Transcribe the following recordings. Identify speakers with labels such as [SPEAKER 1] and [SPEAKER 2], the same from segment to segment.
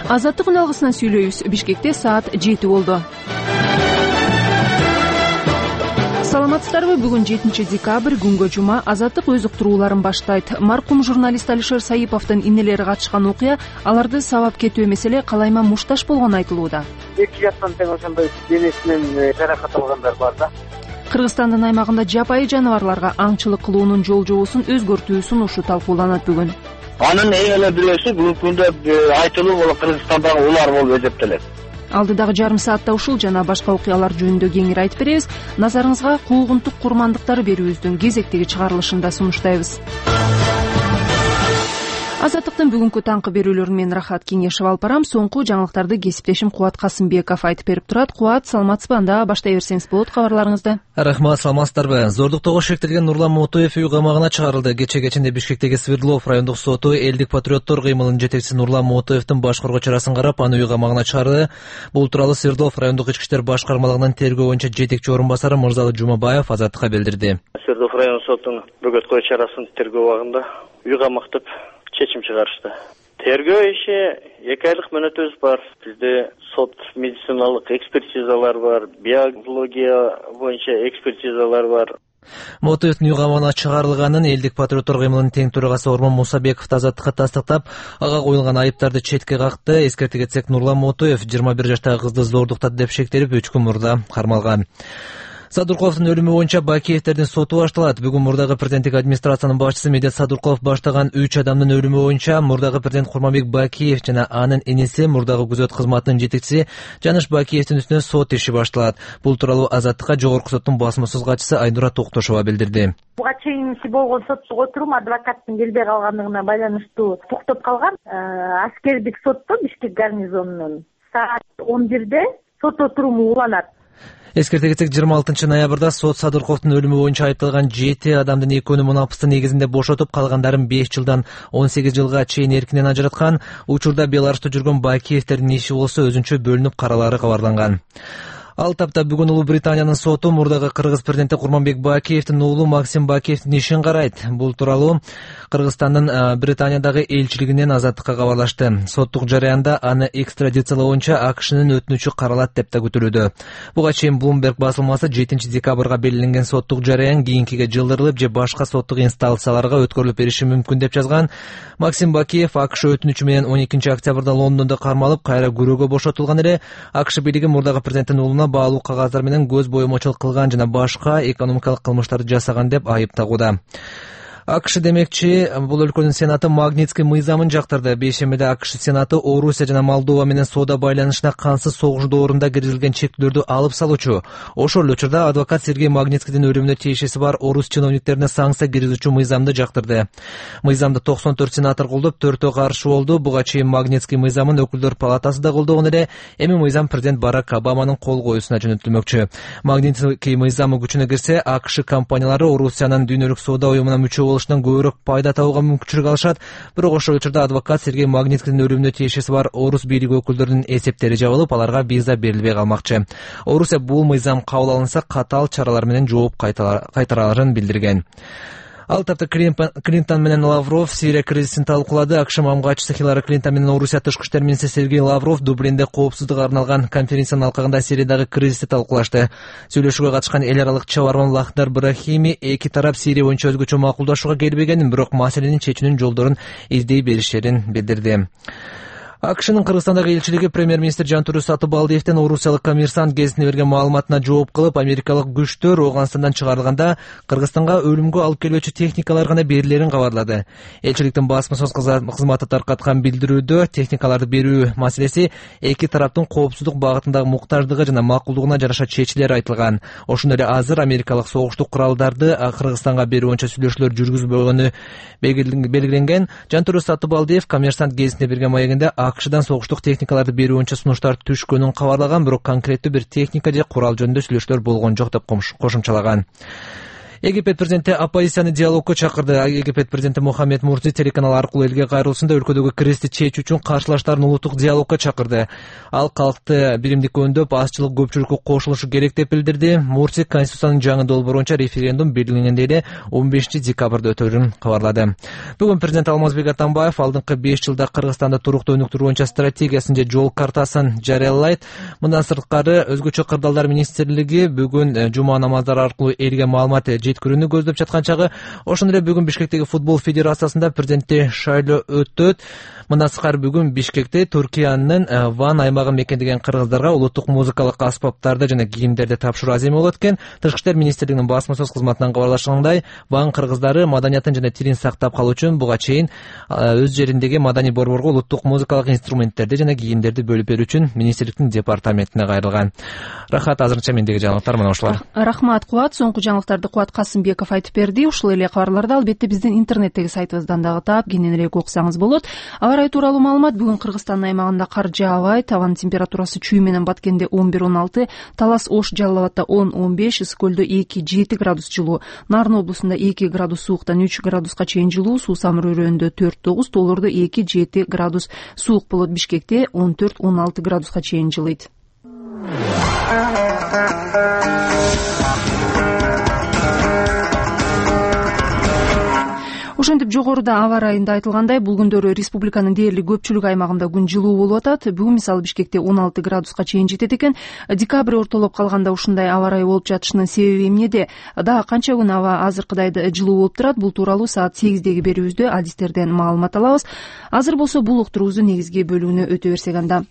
[SPEAKER 1] Азаттык үн алгысынан сүйлөйбүз. Бишкекте саат 7 болду. Саламатсыздарбы? Бүгүн 7 декабрь, күнгө жума. Азаттык өз уктурууларын баштайт. Маркум журналист Алишер Саиповдун инелери катышкан окуя, аларды сабап кетүү маселе калайма мушташ болгону айтылууда.
[SPEAKER 2] 2 жактан тең ошондой денесинен жаракат алгандар бар да.
[SPEAKER 1] Кыргызстандын аймагында жапайы жаныбарларга аңчылык кылуунун жол жобосун өзгөртүү сунушу талкууланат бүгүн.
[SPEAKER 2] Анын эң эле бирөөсү бүгүнкү күндө айтылуу болуп Кыргызстандагы улар болуп эсептелет.
[SPEAKER 1] Алдыдагы жарым саатта ушул жана башка окуялар жөнүндө кеңири айтып беребиз. Назарыңызга куугунтук курмандыктары берүүбүздүн кезектеги чыгарылышында сунуштайбыз. Азаттыктын бүгүнкү таңкы берүүлөрүн мен Рахат Кеңешев алып барам. Соңку жаңылыктарды кесиптешим Кубат Касымбеков айтып берип турат. Кубат, саламатсызбы? Анда баштай берсеңиз болот кабарларыңызды.
[SPEAKER 3] Рахмат, саламатсыздарбы? Зордуктоого шектелген Нурлан Мутуев үй камагына чыгарылды. Кечинде Бишкектеги Свердлов райондук соту элдик патриоттор кыймылынын жетекчиси Нурлан Мутуевдин баш коргоо чарасын карап, аны үй камагына чыгарды. Бул тууралуу Свердлов райондук ички иштер башкармалыгынын тергөө боюнча жетекчи орун басары Мырзалы Жумабаев Азаттыкка билдирди.
[SPEAKER 4] Свердлов район сотунун бөгөткөө чарасын тергөө убагында үй камактап чечим чыгарышты. Тергөө иши 2 айлык мөөнөтүбүз бар. Бизде сот медициналык экспертизалар бар, биология боюнча экспертизалар бар.
[SPEAKER 3] Мутуевдин үй камагына чыгарылганын элдик патриоттор кыймылынын тең төрагасы Ормон Мусабеков Азаттыкка тастыктап, ага коюлган айыптарды четке какты. Эскерте кетсек, Нурлан Мутуев 21 жаштагы кызды зордуктады деп шектелип 3 күн мурда кармалган. Садырковдун өлүмү боюнча Бакиевдердин соту башталат. Бүгүн мурдагы президенттик администрациянын башчысы Медет Садырков баштаган 3 адамдын өлүмү боюнча мурдагы президент Курманбек Бакиев жана анын иниси мурдагы күзөт кызматынын жетекчиси Жаныш Бакиевдин үстүнө сот иши башталат. Бул тууралуу Азаттыкка Жогорку соттун басмасөз катчысы Айнура Токтошова билдирди.
[SPEAKER 5] Буга чейин болгон соттук отурум адвокаттын келбей калгандыгына байланыштуу токтоп калган. Аскердик сотто Бишкек гарнизонунун саат 11-де сот отуруму уланат.
[SPEAKER 3] Эскерте кетсек, 26 ноябрда сот Садырковдун өлүмү боюнча айыпталган 7 адамдын 2-өөнү мунапысы негизинде бошотуп, калгандарын 5 жылдан 18 жылга чейин эркинен ажыраткан. Учурда Беларусьта жүргөн Бакиевдердин иши болсо өзүнчө бөлүнүп каралары кабарланган. Ал тапта бүгүн Улуу Британиянын соту мурдагы кыргыз президенти Курманбек Бакиевдин уулу Максим Бакиевдин ишин карайт. Бул тууралуу Кыргызстандын Британиядагы элчилигинен Азаттыкка кабарлашты. Соттук жараянда аны экстрадициялоо боюнча АКШнын өтүнүчү каралат деп да күтүлүүдө. Буга чейин Bloomberg басылмасы 7 декабрга белгиленген соттук жараян кийинкиге жылдырылып же башка соттук инстанцияларга өткөрүлүп бериши мүмкүн деп жазган. Максим Бакиев АКШ өтүнүчү менен 12 октябрда Лондондо кармалып, кайра күрөөгө бошотулган эле. АКШ бийлиги мурдагы президенттин уулуна баалуу кагаздар менен көз боемочулук кылган жана башка экономикалык кылмыштарды жасаган деп айыптагууда. АКШ демекчи, бул өлкөнүн сенаты Магнитский мыйзамын жактырды. Бейшембиде АКШ сенаты Орусия жана Молдова менен соода байланышына кансыз согуш доорунда киргизилген чектөөлөрдү алып салуучу. Ошол учурда адвокат Сергей Магнитскийдин өлүмүнө тиешеси бар орус чиновниктерине санкция киргизүүчү мыйзамды жактырды. Мыйзамды 94 сенатор колдоп, 4-өө каршы болду. Буга чейин Магнитский мыйзамын өкүлдөр палатасы да колдогон эле. Эми мыйзам президент Барак Обаманын кол коюусуна жөнөтүлмөкчү. Магнитский мыйзамы күчүнө кирсе, АКШ компаниялары Орусиянын дүйнөлүк соода уюмуна мүчө болушунан көбүрөөк пайда табууга мүмкүнчүлүк алышат. Бирок ошол учурда адвокат Сергей Магнитскийдин өлүмүнө тиешеси бар орус бийлиги өкүлдөрүнүн эсептери жабылып, аларга виза берилбей калмакчы. Орусия бул мыйзам кабыл алынса катаал чаралар менен жооп кайтарарын билдирген. Ал тапта Клинтон менен Лавров Сирия кризисин талкуулады. АКШ мамгатчысы Хиллари Клинтон менен Орусия тышкы иштер министри Сергей Лавров Дублинде коопсуздукка арналган конференциянын алкагында Сириядагы кризисти талкуулашты. Сүйлөшүүгө катышкан эл аралык чабарман Лахдар Брахими эки тарап Сирия боюнча өзгөчө макулдашууга келбегенин, бирок маселенин чечүүнүн жолдорун издей беришерин билдирди. АКШнын Кыргызстандагы элчилиги премьер-министр Жантүрү Сатыбалдиевден орусиялык коммерсант гезитине берген маалыматына жооп кылып, америкалык күчтөр Ооганстандан чыгарылганда Кыргызстанга өлүмгө алып келүүчү техникалар гана берилерин кабарлады. Элчиликтин басмасөз кызматы таркаткан билдирүүдө техникаларды берүү маселеси эки тараптын коопсуздук багытындагы муктаждыгы жана макулдугуна жараша чечилери айтылган. Ошондой эле азыр америкалык согуштук куралдарды Кыргызстанга берүү боюнча сүйлөшүүлөр жүргүзүлбөгөнү белгиленген. Жантүрү Сатыбалдиев коммерсант гезитине берген маегинде АКШдан согуштук техникаларды берүү боюнча сунуштар түшкөнүн кабарлаган, бирок конкреттүү бир техника же курал жөнүндө сүйлөшүүлөр болгон жок деп кошумчалаган. Египет президенти оппозицияны диалогко чакырды. Египет президенти Мухаммед Мурси телеканал аркылуу элге кайрылуусунда өлкөдөгү кризисти чечүү үчүн каршылаштарын улуттук диалогко чакырды. Ал калкты биримдикке өндөп, азчылык көпчүлүккө кошулушу керек деп билдирди. Мурси Конституциянын жаңы долбоору боюнча референдум белгиленгендей эле 15 декабрда өтөрүн кабарлады. Бүгүн президент Алмазбек Атамбаев алдыңкы 5 жылда Кыргызстанда туруктуу өнүктүрүү боюнча стратегиясын же жол картасын жарыялайт. Мындан сырткары өзгөчө кырдаалдар министрлиги бүгүн жума намаздары аркылуу элге маалымат жеткирүүнү көздөп жаткан чагы. Ошондой эле бүгүн Бишкектеги футбол федерациясында президентти шайлоо өтөт. Мындан сырткары бүгүн Бишкекте Түркиянын Ван аймагын мекендеген кыргыздарга улуттук музыкалык аспаптарды жана кийимдерди тапшыруу аземи болот экен. Тышкы иштер министрлигинин басма сөз кызматынан кабарлашкандай, Ван кыргыздары маданиятын жана тилин сактап калуу үчүн буга чейин өз жериндеги маданий борборго улуттук музыкалык инструменттерди жана кийимдерди бөлүп берүү үчүн министрликтин департаментине кайрылган. Рахат, азырынча мендеги жаңылыктар мына ушулар.
[SPEAKER 1] Рахмат, Кубат. Соңку жаңылыктарды Кубат Касымбеков айтып берди. Ушул эле кабарларды албетте биздин интернеттеги сайтыбыздан дагы таап, кененирээк окусаңыз болот. Аба ырайы тууралуу маалымат: бүгүн Кыргызстандын аймагында кар жаабайт. Абанын температурасы чүй менен Баткенде 11-16, Талас Ош Жалал Абадда 10-15, Ысык көлдө 2-7 градус жылуу, Нарын облусунда 2 градус сууктан 3 градуска чейин жылуу, Суу Самыр өрөөнүндө 4-9, Тоолордо 2-7 градус суук болот. Бишкекте 14-16 градуска чейин жылыйт. Ошентип жогоруда аба ырайында айтылгандай, бул күндөрү республиканын дээрлик көпчүлүк аймагында күн жылуу болуп атат. Бүгүн мисалы Бишкекте 16 градуска чейин жетет экен. Декабрь ортолоп калганда ушундай аба ырайы болуп жатышынын себеби эмнеде? Дагы канча күн аба азыркыдай жылуу болуп турат? Бул тууралуу саат 8деги берүүбүздө адистерден маалымат алабыз. Азыр болсо бул уктуруубуздун негизги бөлүгүнө өтө берсек анда.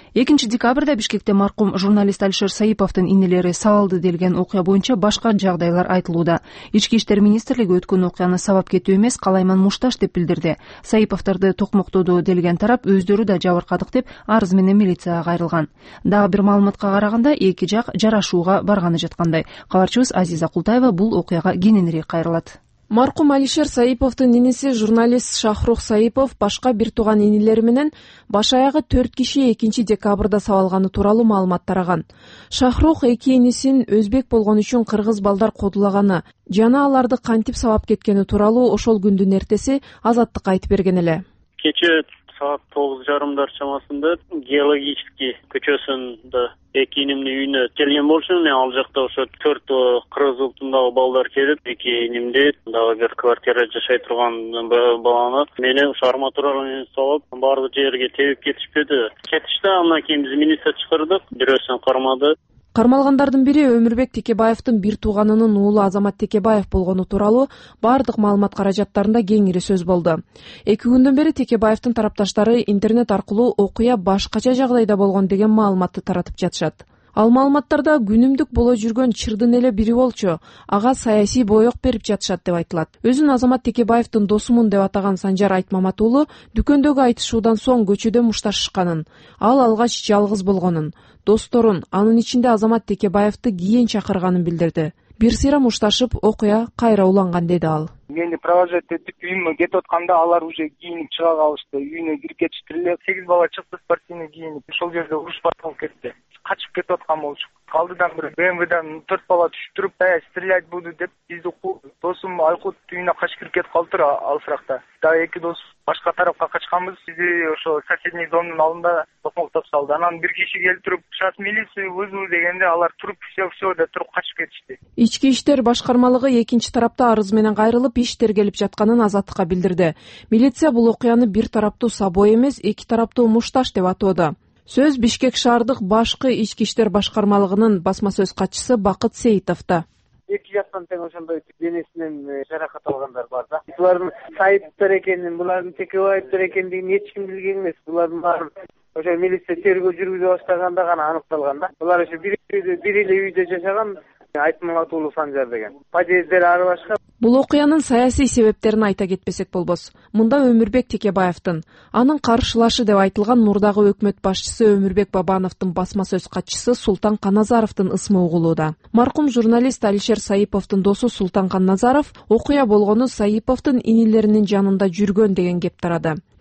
[SPEAKER 1] 2 декабрда Бишкекте маркум журналист Алишер Саиповдун инелери сабалды делген окуя боюнча башка жагдайлар айтылууда. Ички иштер министрлиги өткөн окуяны сабап кетүү эмес, Калайман Мушташ деп билдирди. Саиповдорду токмоктоду делген тарап өздөрү да жабыркадык деп арыз менен милицияга кайрылган. Дагы бир маалыматка караганда, эки жак жарашууга барганы жаткандай. Кабарчыбыз Азиза Култаева бул окуяга кененирээк кайрылат.
[SPEAKER 6] Маркум Алишер Саиповдун иниси журналист Шахрух Саипов башка бир тууган инелери менен баш аягы 4 киши 2 декабрда сабалганы тууралуу маалымат тараган. Шахрух эки инисин өзбек болгон үчүн кыргыз балдар кодулаганы жана аларды кантип сабап кеткени тууралуу ошол күндүн эртеси Азаттыкка айтып берген эле.
[SPEAKER 4] Кече саат 9:30 чамасында Геологический көчөсүндө эки инимдин үйүнө келген болчумун. Мен ал жакта ошо 4 кыргыз улутундагы балдар келип, эки инимди дагы бир квартирада жашай турган баланы мени ошо арматура менен салып, баардык жерге тебип кетишпеди. Кетишти, андан кийин биз милиция чакырдык, бирөөсүн кармады.
[SPEAKER 6] Кармалгандардын бири Өмүрбек Текебаевдин бир тууганынын уулу Азамат Текебаев болгону тууралуу бардык маалымат каражаттарында кеңири сөз болду. 2 күндөн бери Текебаевдин тарапташтары интернет аркылуу окуя башкача жагдайда болгон деген маалыматты таратып жатышат. Ал маалыматтарда күнүмдүк боло жүргөн чырдын эле бири болчу, ага саясий боек берип жатышат деп айтылат. Өзүн Азамат Текебаевдин досумун деп атаган Санжар Айтмамат уулу дүкөндөгү айтышуудан соң көчөдө мушташышканын, ал алгач жалгыз болгонун, досторун, анын ичинде Азамат Текебаевди кийин чакырганын билдирди. Бир сыйра мушташып окуя кайра уланган деди ал.
[SPEAKER 7] Мени провожать этип үйүмө кетип атканда алар уже кийинип чыга калышты. Үйүнө кирип кетишти эле. 8 бала чыкты спортивный кийинип. Ошол жерде уруш башталып кетти. Качып кетип аткан болчу. Алдыдан бир БМВдан 4 бала түшүп туруп, стрелять буду деп бизди досум Айкут үйүнө качып кирип кетип калыптыр алсыракта. Дагы эки дос башка тарапка качканбыз. Бизди ошо соседний домдун алдында токмоктоп салды. Анан бир киши келип туруп, "Сейчас милицию вызову" дегенде алар туруп все деп туруп качып кетишти.
[SPEAKER 6] Ички иштер башкармалыгы экинчи тарапта арыз менен кайрылып, иш тергелип жатканын Азаттыкка билдирди. Милиция бул окуяны бир тараптуу сабоо эмес, эки тараптуу мушташ деп атоодо. Сөз Бишкек шаардык башкы ички иштер башкармалыгынын басма сөз катчысы Бакыт Сейитовдо.
[SPEAKER 8] Эки жактан тең ошондой денесинен жаракат алгандар бар да. Булардын Саиповдор экенин, булардын Текебаевдор экендигин эч ким билген эмес. Булардын баары ошо милиция тергөө жүргүзө баштаганда гана аныкталган да. Булар ошо бир эле үйдө жашаган, Айтмамат уулу Санжар деген. Подъезддер ары башка.
[SPEAKER 6] Бул окуянын саясий себептерин айта кетпесек болбос. Мында Өмүрбек Текебаевдин, анын каршылашы деп айтылган мурдагы өкмөт башчысы Өмүрбек Бабановдун басма сөз катчысы Султан Каназаровдун ысмы угулууда. Маркум журналист Алишер Саиповдун досу Султан Каназаров окуя болгону Саиповдун инилеринин жанында жүргөн деген кеп тарады.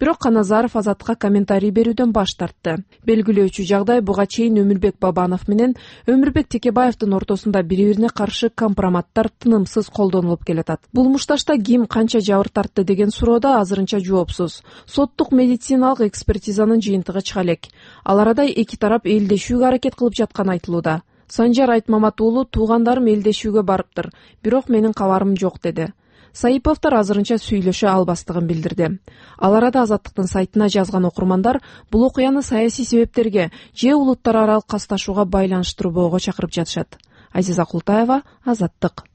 [SPEAKER 6] Бирок Каназаров Азатка комментарий берүүдөн баш тартты. Белгилөөчү жагдай буга чейин Өмүрбек Бабанов менен Өмүрбек Текебаевдин ортосунда бири-бирине каршы компроматтар тынымсыз колдонулуп келатат. Бул мушташта ким канча жабыр тартты деген суроодо азырынча жоопсуз. Соттук медициналык экспертизанын жыйынтыгы чыга элек. Ал арада эки тарап элдешүүгө аракет кылып жатканы айтылууда. Санжар Айтмамат уулу туугандарым элдешүүгө барыптыр, бирок менин кабарым жок деди. Саиповдор азырынча сүйлөшө албастыгын билдирди. Ал арада Азаттыктын сайтына жазган окурмандар бул окуяны саясий себептерге же улуттар аралык касташууга байланыштырбоого чакырып жатышат. Азиза Култаева, Азаттык.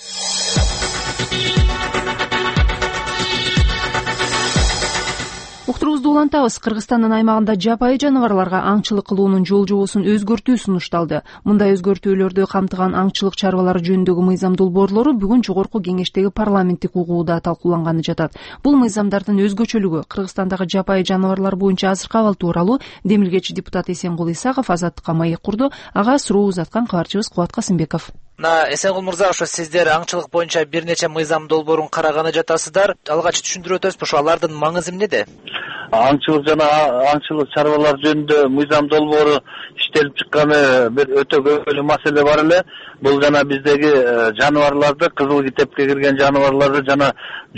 [SPEAKER 1] Уктуруубузду улантабыз. Кыргызстандын аймагында жапайы жаныбарларга аңчылык кылуунун жол жобосун өзгөртүү сунушталды. Мындай өзгөртүүлөрдү камтыган аңчылык чарбалары жөнүндөгү мыйзам долбоорлору бүгүн жогорку кеңештеги парламенттик угууда талкууланганы жатат. Бул мыйзамдардын өзгөчөлүгү Кыргызстандагы жапайы жаныбарлар боюнча азыркы абал тууралуу демилгечи депутат Эсенгул Исаков Азаттыкка маек курду. Ага суроо узаткан кабарчыбыз Кубат Касымбеков.
[SPEAKER 3] Эсенгул мырза, ошо сиздер аңчылык боюнча бир нече мыйзам долбоорун караганы жатасыздар. Алгач түшүндүрүп өтөсүзбү, ошо алардын маңызы эмнеде?
[SPEAKER 2] Аңчылык жана аңчылык чарбалар жөнүндө мыйзам долбоору иштелип чыкканы бир өтө көбөлүү маселе бар эле. Бул жана биздеги жаныбарларды, кызыл китепке кирген жаныбарларды жана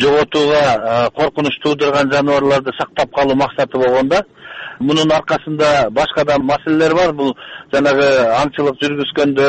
[SPEAKER 2] жоготууга коркунуч туудурган жаныбарларды сактап калуу максаты болгондо. Мунун аркасында башка да маселелер бар. Бул жанагы аңчылык жүргүзгөндө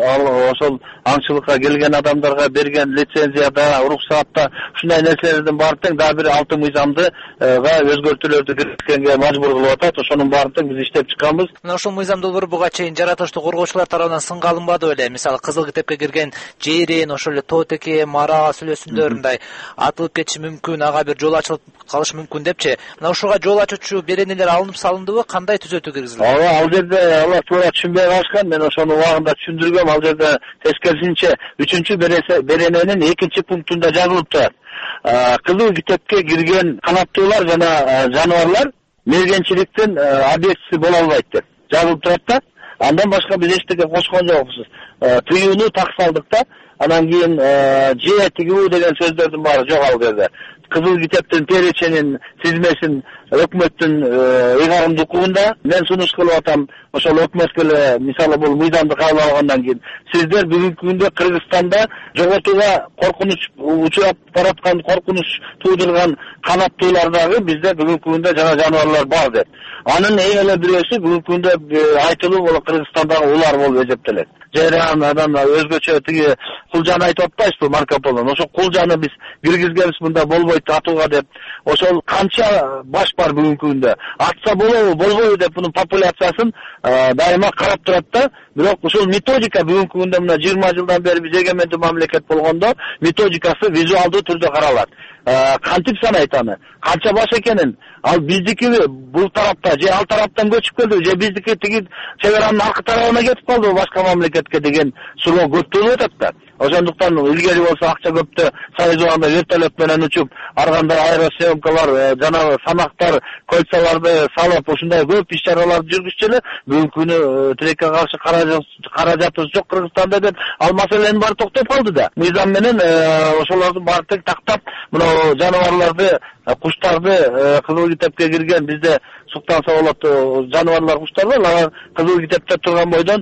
[SPEAKER 2] ошол аңчылыкка келген адамдарга берген лицензияда, уруксатта ушундай нерселердин баары тең дагы бир 6 мыйзамды өзгөртүүлөрдү киргизгенге мажбур кылып атат. Ошонун баарын тең биз иштеп чыкканбыз.
[SPEAKER 3] Мына ушул мыйзам долбоору буга чейин жаратылыштуу коргоочулар тарабынан сынга алынбады беле? Мисалы кызыл китепке кирген жерин, ошол эле тоотеке, мара сүлөөсүндө атылып кетиши мүмкүн, ага бир жол ачылып калышы мүмкүн депчи. Мына ушуга жол ачуучу беренелер алынып салындыбы, кандай түзөтүү киргизилди?
[SPEAKER 2] Ал жерде алар туура түшүнбөй калышкан. Мен ошону убагында түшүндүргөм. Ал жерде тескерисинче 3-чү берененин 2-чи пунктунда жазылып турат. Кызыл китепке кирген канаттуулар жана жаныбарлар мергенчиликтин объектиси боло албайт деп жазылып турат да. Андан башка биз эчтеке кошкон жокпуз. Тыюуну так салдык да. Анан кийин же тигүү деген сөздөрдүн баары жок ал жерде. Кызыл китептин переченин тизмесин өкмөттүн ыйгарымдуу укугунда мен сунуш кылып атам. Ошол өкмөткө эле мисалы бул мыйзамды кабыл алгандан кийин сиздер бүгүнкү күндө Кыргызстанда жоготууга коркунуч учурап бараткан, коркунуч туудурган канаттуулардагы бизде бүгүнкү күндө жана жаныбарлар бар деп. Анын эң эле бирөөсү бүгүнкү күндө айтылуу бул Кыргызстандагы улар болуп эсептелет. Жайраан өзгөчө тиги кулжаны айтып атпайсызбы, Марко Полон? Ошол кулжаны биз киргизгенбиз мында болбойт атууга деп. Ошол канча баш бар бүгүнкү күндө? Атса болобу, болбойбу деп бунун популяциясын дайыма карап турат да. Бирок ушул методика бүгүнкү күндө мына 20 жылдан бери биз эгемендүү мамлекет болгондо методикасы визуалдуу түрдө каралат. Кантип санайт аны? Канча баш экенин? Ал биздикиби бул тарапта же ал тараптан көчүп келди, же биздики тиги чек аранын аркы тарабына кетип калдыбы башка мамлекетке деген суроо көптөлүп атат да. Ошондуктан илгери болсо акча көптө Союз убагында вертолет менен учуп, арганда аэросъемкалар, жана санактар, кольцолорду салып, ушундай көп иш чараларды жүргүзчү эле бүгүнкү күнү тилекке каршы каражатыбыз жок Кыргызстанда деп ал маселенин баары токтоп калды да. Мыйзам менен ошолордун баары тең тактап, мына жаныбарларды, куштарды кызыл китепке кирген бизде суктан сабалат жаныбарлар, куштар бар, алар кызыл китепте турган бойдон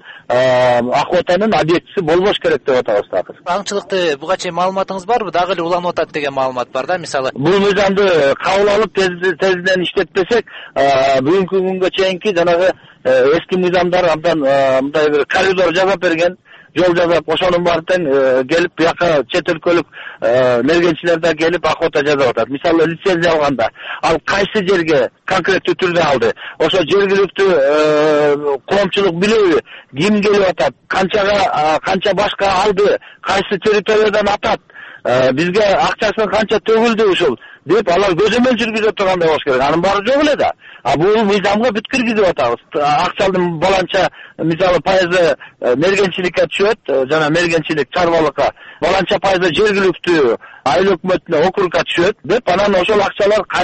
[SPEAKER 2] акыбатанын объектиси болбош керек деп атабыз.
[SPEAKER 3] Аңчылыкты буга чейин маалыматыңыз барбы? Дагы эле уланып атат деген маалымат бар да, мисалы.
[SPEAKER 2] Бул мыйзамды кабыл алып тезинен иштетпесек, бүгүнкү күнгө чейинки жанагы эски мыйзамдар абдан мындай бир коридор жасап берген, жол жасап, ошонун баары тең келип бияка чет өлкөлүк мергенчилер да келип акыбата жасап атат. Мисалы лицензия алганда, ал кайсы жерге конкреттүү түрдө алды? Ошо жергиликтүү коомчулук билеби? Ким келип атат? Канча башка алды? Кайсы территориядан атат? Бизге акчасын канча төгүлдү ушул деп алар көзөмөл жүргүзүп тургандай болуш керек. Анын баары жок эле да. Бул мыйзамга бүт киргизип атабыз. Акчанын баланча мисалы пайызы мергенчиликке түшөт, жана мергенчилик чарбалыкка, баланча пайызы жергиликтүү айыл өкмөтүнө, округга түшөт деп, анан ошол акчалар кайра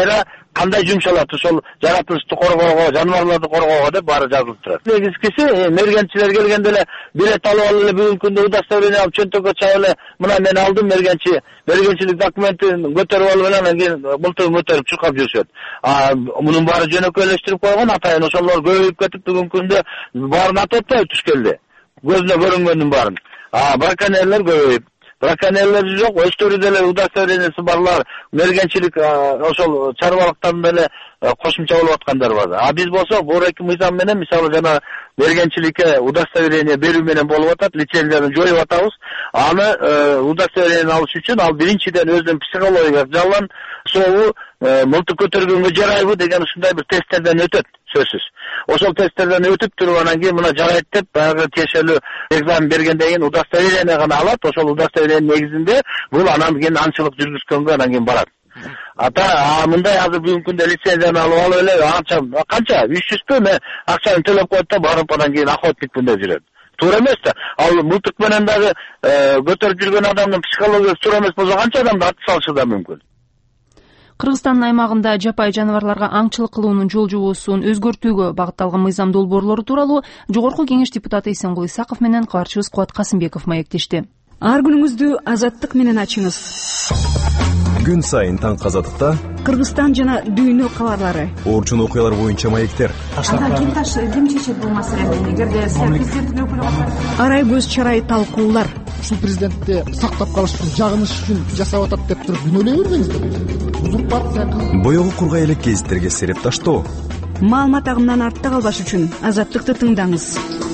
[SPEAKER 2] кандай жумшалат ошол жаратылышты коргоого, жаныбарларды коргоого деп баары жазылып турат. Негизгиси мергенчилер келгенде эле билет алып эле бүгүнкү күндө удостоверение алып чөнтөккө чаап эле мына мен алдым мергенчилик документин көтөрүп алып эле анан кийин мылтыгын көтөрүп чуркап жүрүшөт. Мунун баары жөнөкөйлөштүрүп койгон, атайын ошолор көбөйүп кетип бүгүнкү күндө баарын атып атпайбы түшкөлдө. Көзүнө көрүнгөндүн баарын. Браконьерлер көбөйүп, браконьерлер жок, өздөрү деле удостоверениясы барлар мергенчилик ошол чарбалыктан деле кошумча болуп аткандар бар. Биз болсо борeki мыйзам менен мисалы жана мергенчиликке удостоверение берүү менен болуп атат, лицензияны жоюп атабыз. Аны удостоверение алыш үчүн ал биринчиден өзүнүн психологиялык жагынан сообу мылтык көтөргөнгө жарайбы деген ушундай бир тесттерден өтөт сөзсүз. Ошол тесттерден өтүп туруп анан кийин мына жарайт деп баягы тиешелүү экзамен бергенден кийин удостоверение гана алат. Ошол удостоверение негизинде бул анан кийин аңчылык жүргүзгөнгө анан кийин барат. Мындай азыр бүгүнкү күндө лицензияны алып эле канча 300 акчаны төлөп коет да барып анан кийин охотникпин деп жүрөт. Туура эмес да. Ал мылтык менен дагы көтөрүп жүргөн адамдын психологиясы туура эмес болсо канча адамды атып салышы да мүмкүн.
[SPEAKER 1] Кыргызстандын аймагында жапай жаныбарларга аңчылык кылуунун жол жобосун өзгөртүүгө багытталган мыйзам долбоорлору тууралуу Жогорку Кеңеш депутаты Эсенгул Исаков менен кабарчыбыз Кубат Касымбеков маектешти.
[SPEAKER 9] Ар күнүңүздү азаттык менен ачыңыз.
[SPEAKER 10] Күн сайын таң азаттыкта
[SPEAKER 9] Кыргызстан жана дүйнө кабарлары,
[SPEAKER 10] орчун окуялар боюнча маектер.
[SPEAKER 9] Ким чечет бул маселени? Эгерде президенттин өкүлү арай көз чарай талкуулар.
[SPEAKER 11] Ушул президентти сактап калыш үчүн, жагыныш үчүн жасап атат деп туруп күнөөлөй бербеңиздер. Узурпация.
[SPEAKER 10] Боёгу кургай элек гезиттерге сереп таштоо.
[SPEAKER 9] Маалымат агымынан артта калбаш үчүн азаттыкты тыңдаңыз.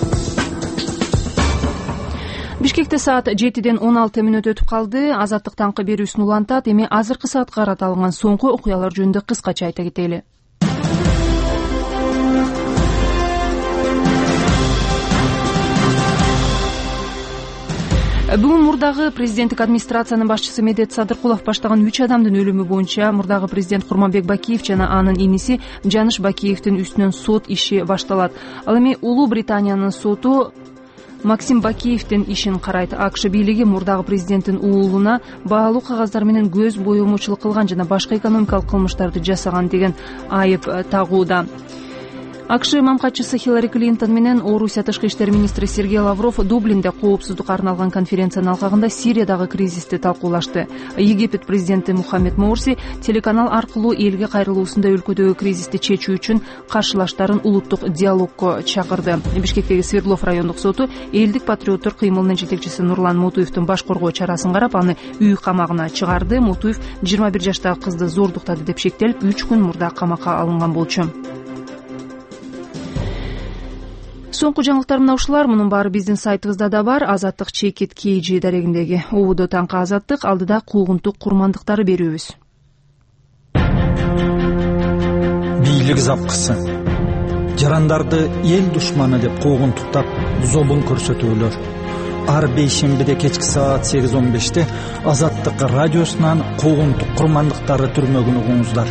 [SPEAKER 1] Бишкекте саат 7-ден 16 өтүп калды. Азаттык таңкы берүүсүн улантат. Эми азыркы саатка каратылган соңку окуялар жөнүндө кыскача айта кетели. Бүгүн мурдагы президенттик администрациянын башчысы Медет Садыркулов баштаган 3 адамдын өлүмү боюнча мурдагы президент Курманбек Бакиев жана анын иниси Жаныш Бакиевдин үстүнөн сот иши башталат. Ал эми Улуу Британиянын соту Максим Бакиевдин ишин карайт. АКШ бийлиги мурдагы президенттин уулуна баалуу кагаздар менен көз боемочулук кылган жана башка экономикалык кылмыштарды жасаган деген айып тагууда. АКШ мамкатчысы Хиллари Клинтон менен Орусия тышкы иштер министри Сергей Лавров Дублинде коопсуздукка арналган конференциянын алкагында Сириядагы кризисти талкуулашты. Египет президенти Мухаммед Морси телеканал аркылуу элге кайрылуусунда өлкөдөгү кризисти чечүү үчүн каршылаштарын улуттук диалогко чакырды. Бишкектеги Свердлов райондук соту элдик патриоттор кыймылынын жетекчиси Нурлан Мутуевдин баш коргоо чарасын карап, аны үй камагына чыгарды. Мутуев 21 жаштагы кызды зордуктады деп шектелип, 3 күн мурда камакка алынган болчу. Соңку жаңылыктар мына ушулар. Мунун баары биздин сайтыбызда да бар. Азаттык чекит KG дарегиндеги ободо таңкы азаттык, алдыда куугунтук курмандыктары берүүбүз.
[SPEAKER 12] Бийлик запкысы. Жарандарды эл душманы деп куугунтуктап зобун көрсөтүүлөр. Ар бейшембиде кечки саат 8:15 Азаттык радиосунан куугунтук курмандыктары түрмөгүн угуңуздар.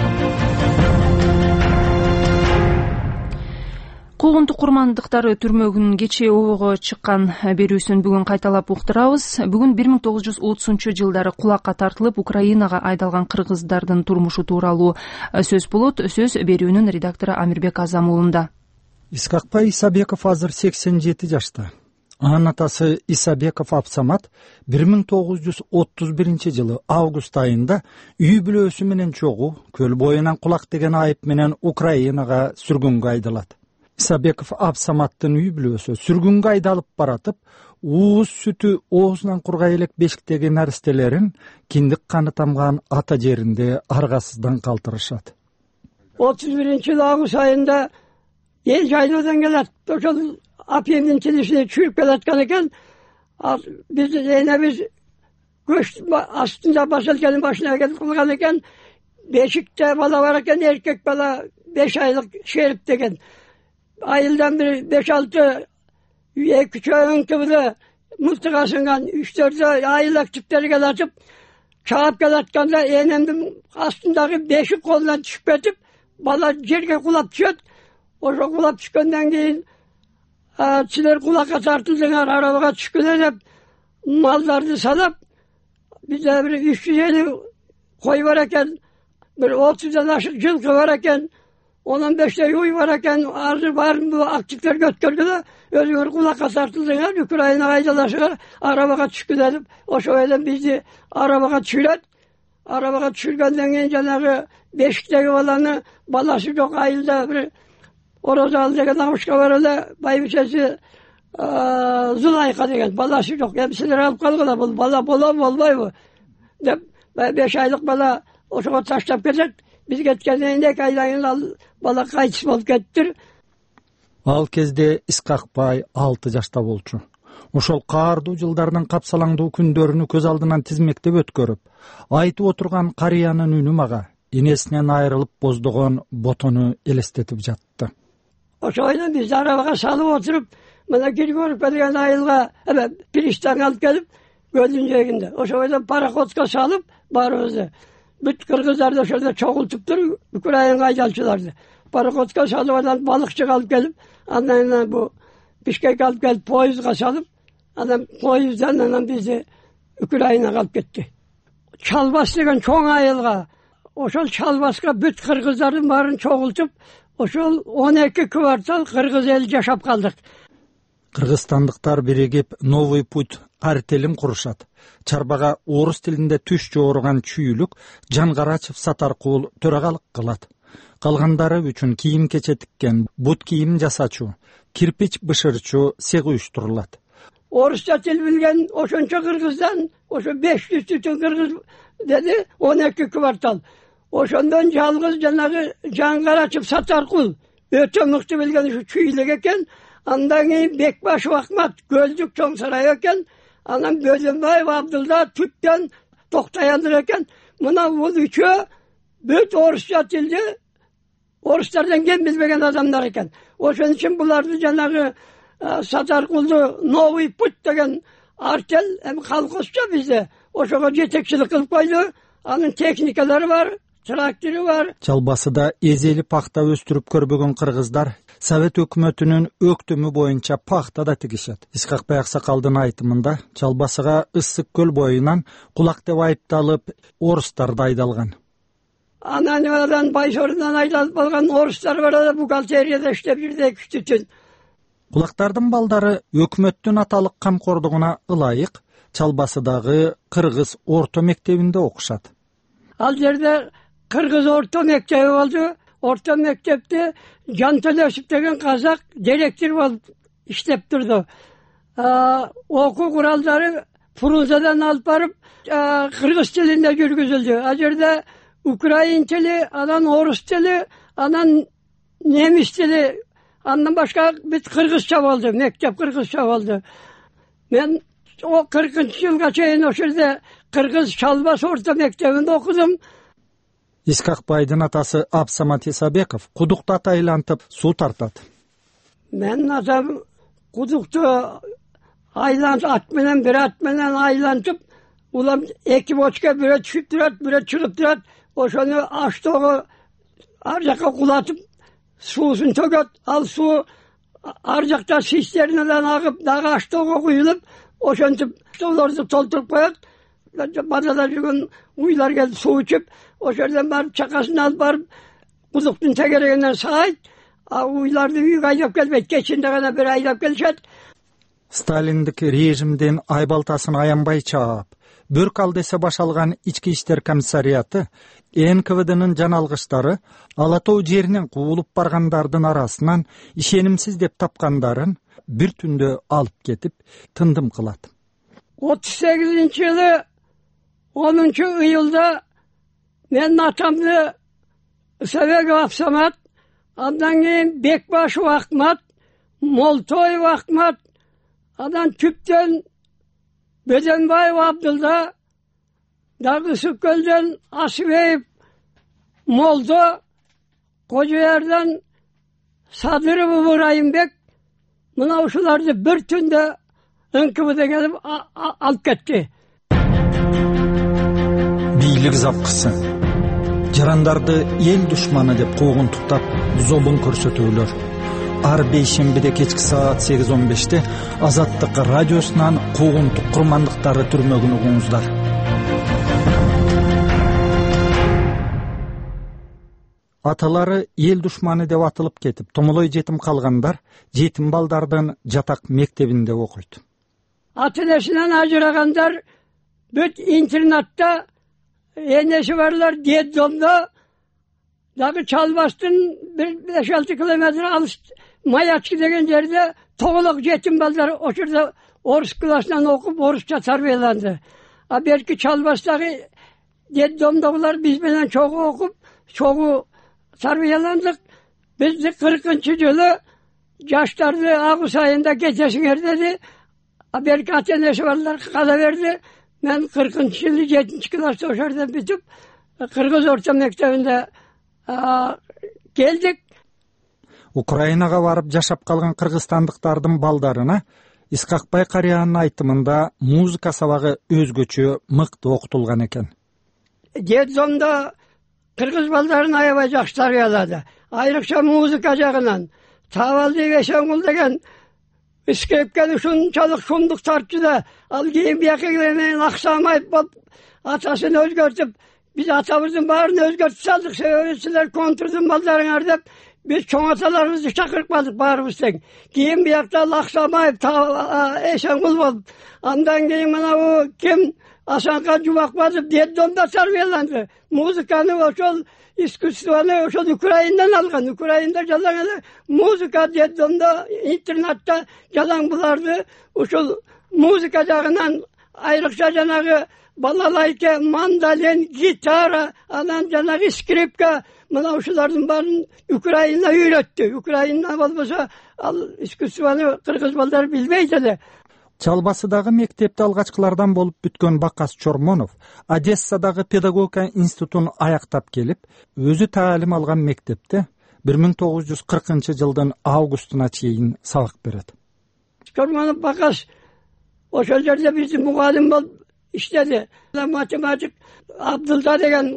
[SPEAKER 12] Куугунтук курмандыктары түрмөгүнүн кечээ обого чыккан берүүсүн бүгүн кайталап уктурабыз. Бүгүн 1930-жылдары кулакка тартылып Украинага айдалган кыргыздардын турмушу тууралуу сөз болот. Сөз берүүнүн редактору Амирбек Азамуулунда. Искакбай Исабеков азыр 87 жашта. Анын атасы Исабеков Абсамат 1931-жылы август айында үй бүлөсү менен чогуу көл боюнан кулак деген айып менен Украинага сүргүнгө айдалат. Исабеков Абсаматтын үй бүлөсү сүргүнгө айдалып баратып, ууз сүтү оозунан кургай элек бешиктеги наристелерин киндик каны тамган ата жеринде аргасыздан калтырышат.
[SPEAKER 13] 31-жылы август айында эл жайлоодан келет. Ошол апемдин тилишине чүйүп келаткан экен. Биз энебиз көч астында басылганын башына келип калган экен. Бешикте бала бар экен, эркек бала 5 айлык Шерип деген. Айылдан bir 5-6 2 çöğün kıvılı mıltık asıngan 3-4 ayılak tüpleri açıp çağıp gelatkanda enemdim aslındaki 5'i kolundan çıkıp etip bala jerge kulap düşüyor. O kulap çıkından keyin çiler kulaka tartıldılar, arabaya çıkılar hep mallarını salıp bize bir 350 koy var eken bir 30'dan aşık жылкы бар экен, 15 уй бар экен, азыр баарын бул активдер көткөрдү да, өзүңөр кулакка тартылдыңар, Украинага айдалашыңар, арабага түшкүлө деп, ошо эле бизди арабага түшүрөт. Арабага түшүргөндөн кийин жанагы бешиктеги баланы, баласы жок айылда бир Орозалы деген абышка бар эле, байбичеси Зулайка деген баласы жок. Эми силер алып калгыла, бул бала болбойбу деп, 5 айлык бала ошого таштап кетет. Биз кеткенден кийин 2 айдан кийин бала кайтыс болуп кетти.
[SPEAKER 14] Ал кезде Искакбай 6 жашта болчу. Ошол каардуу жылдардын капсалаңдуу күндөрүнү көз алдынан тизмектеп өткөрүп, айтып отурган карыянын үнү мага энесинен айрылып боздогон ботону элестетип жатты.
[SPEAKER 13] Ошойло биз арабага салып отуруп, мына Григорьевка деген айылга, пристанга алып келип, көлдүн жээгинде. Ошойло пароходко салып, баарыбызды. Бүт кыргыздарды ошолдо чогултуптур, Украинага айдалчыларды. Пароходко салып, анан балыкчыга алып келип, андан бу Бишкекке алып келип, поездга салып, анан поезддан анан бизди Украинага алып кетти. Чалбас деген чоң айылга, ошол Чалбаска бүт кыргыздардын баарын чогултуп, ошол 12 квартал кыргыз эл жашап калдык.
[SPEAKER 14] Кыргызстандыктар биригип Новый путь артелин курушат. Чарбага орус тилинде түш жооруган чүйүлүк Жангарачев Сатаркул төрагалык кылат. Калгандары үчүн кийим кече тиккен, бут кийим жасачу, кирпич бышырчу сег уюштурулат.
[SPEAKER 13] Орусча тил билген ошончо кыргыздан, ошо 500 түтүн кыргыз деди, 12 квартал. Ошондон жалгыз жанагы Жангарачев Сатаркул өтө мыкты билген ушу чүйлүк экен. Андан кийин Бекбашев Ахмат Көлдүк чоң сарай экен. Анан Бөлөнбаев Абдылда Түттөн Токтояндыр экен. Мына бул үчөө бүт орусча тилди орустардан кем билбеген адамдар экен. Ошон үчүн буларды жанагы Сатаркулду Новый путь деген артел, эми колхозчо бизде ошого жетекчилик кылып койду. Анын техникалары бар, трактору бар.
[SPEAKER 14] Чалбасыда эзели пахта өстүрүп көрбөгөн кыргыздар Совет өкмөтүнүн өктүмү боюнча пахта да тигишет. Искакбай Аксакалдын айтымында Чалбасыга Ысык көл боюнан кулак деп айыпталып орустар да айдалган.
[SPEAKER 13] Анан Байсорунан айдалып алган орустар бар да бухгалтерияда иштеп жүрдү күтүтүн.
[SPEAKER 14] Кулактардын балдары өкмөттүн аталык камкордугуна ылайык Чалбасыдагы кыргыз орто мектебинде окушат.
[SPEAKER 13] Ал жерде кыргыз орто мектеби болду. Орто мектепте Жантөлөсүп деген казак директор болуп иштеп турду. Окуу куралдары Фрунзадан алып барып, кыргыз тилинде жүргүзүлдү. А жерде украин тили, анан орус тили, анан немис тили, андан башка бүт кыргызча болду, мектеп кыргызча болду. Мен 40-жылга чейин ошол жерде кыргыз Чалбас орто мектебинде окудум.
[SPEAKER 14] Искакбайдын атасы Абсамат Исабеков кудукту айлантып суу тартат.
[SPEAKER 13] Мен атам кудукту ат менен айлантып, улам 2 бочка бирөө түшүп турат, бирөө чыгып турат. Ошону аштоого ар жакка кулатып, суусун төгөт. Ал суу ар жакта цистернадан агып, дагы аштоого куюлуп, ошентип столдорду толтуруп коет. Бадада жүргөн уйлар келип суу ичип, ошолдон барып чакасын алып барып, кудуктун тегерегинен саайт, а уйларды үйгө айдап келбейт, кечинде гана бир айдап келишет.
[SPEAKER 14] Сталиндик режимдин айбалтасын аянбай чаап, Бөркал десе башалган ички иштер комиссарияты НКВДнын жаналгыштары Ала Тоо жеринен куулуп баргандардын арасынан ишенимсиз деп тапкандарын бир түндө алып кетип тындым кылат.
[SPEAKER 13] 38-жылы 10-июлда мен атамды Исабеков Абсамат, андан кийин Бекбашев Ахмат, Молтоев Ахмат, андан Түптөн Бөдөнбаев Абдылда, дагы Ысык көлдөн Асыбеев Молдо, Кожоярдан Садыров Ыбырайымбек, мына ушуларды бир түндө НКВД келип алып кетти.
[SPEAKER 14] Бийлик запкысы. Жарандарды эл душманы деп куугунтуктап, золун көрсөтүүлөр. Ар бейшембиде кечки саат 8:15-те Азаттык радиосунан куугунтук курмандыктары түрмөгүн угуңуздар. аталары эл душманы деп атылып кетип томолой жетим калгандар жетим балдардын жатак мектебинде окуйт.
[SPEAKER 13] Ата энесинен ажырагандар бүт интернатта, энеси барлар детдомдо, дагы Чалбастын 5-6 километр алыс Маячки деген жерде тоголок жетим балдар ошурда орус классынан окуп, орусча тарбияланды. А берки Чалбастагы детдомдогулар биз менен чогуу окуп, чогуу тарбияландык. Бизди 40-жылы жаштарды август айында кетесиңер деди. А берки ата энеси балдар кала берди. Мен 40-жылы 7 класста ошол жерден бүтүп, Кыргыз орто мектебинде келдик.
[SPEAKER 14] Украинага барып жашап калган кыргызстандыктардын балдарына Искакбай карыянын айтымында музыка сабагы өзгөчө мыкты окутулган экен.
[SPEAKER 13] Детдомдо кыргыз балдарын аябай жакшы тарбиялады. Айрыкча музыка жагынан. Табалдык Эшенгул деген Искепкен ушунчалык шумдук тартчу да, ал кийин бияка менен аксамайып болуп, атасын өзгөртүп, биз атабыздын баарын өзгөртүп салдык, себеби силер контрдун балдарыңар деп, биз чоң аталарыбызды чакырып калдык баарыбыз тең. Кийин биякта Аксамаев, Эшенгул болуп, андан кийин мына ким Асанка Жумакбаев детдомдо тарбияланды. Музыканы ошол искусствону ошол Украинадан алган. Украинада жалаң эле музыка детдомдо, интернатта жалаң буларды ошол музыка жагынан айрыкча жанагы балалайка, мандолин, гитара, анан жанагы скрипка, мына ушулардын баарын Украина үйрөттү. Украина болбосо ал искусствону кыргыз балдар билбейт эле.
[SPEAKER 14] Чалбасыдагы мектепте алгачкылардан болуп бүткөн Бакас Чормонов Одессадагы педагогика институтун аяктап келип, өзү таалим алган мектепте 1940-жылдын августуна чейин сабак берет.
[SPEAKER 13] Чормонов Бакас ошол жерде биздин мугалим болуп иштеди. Математик Абдулда деген,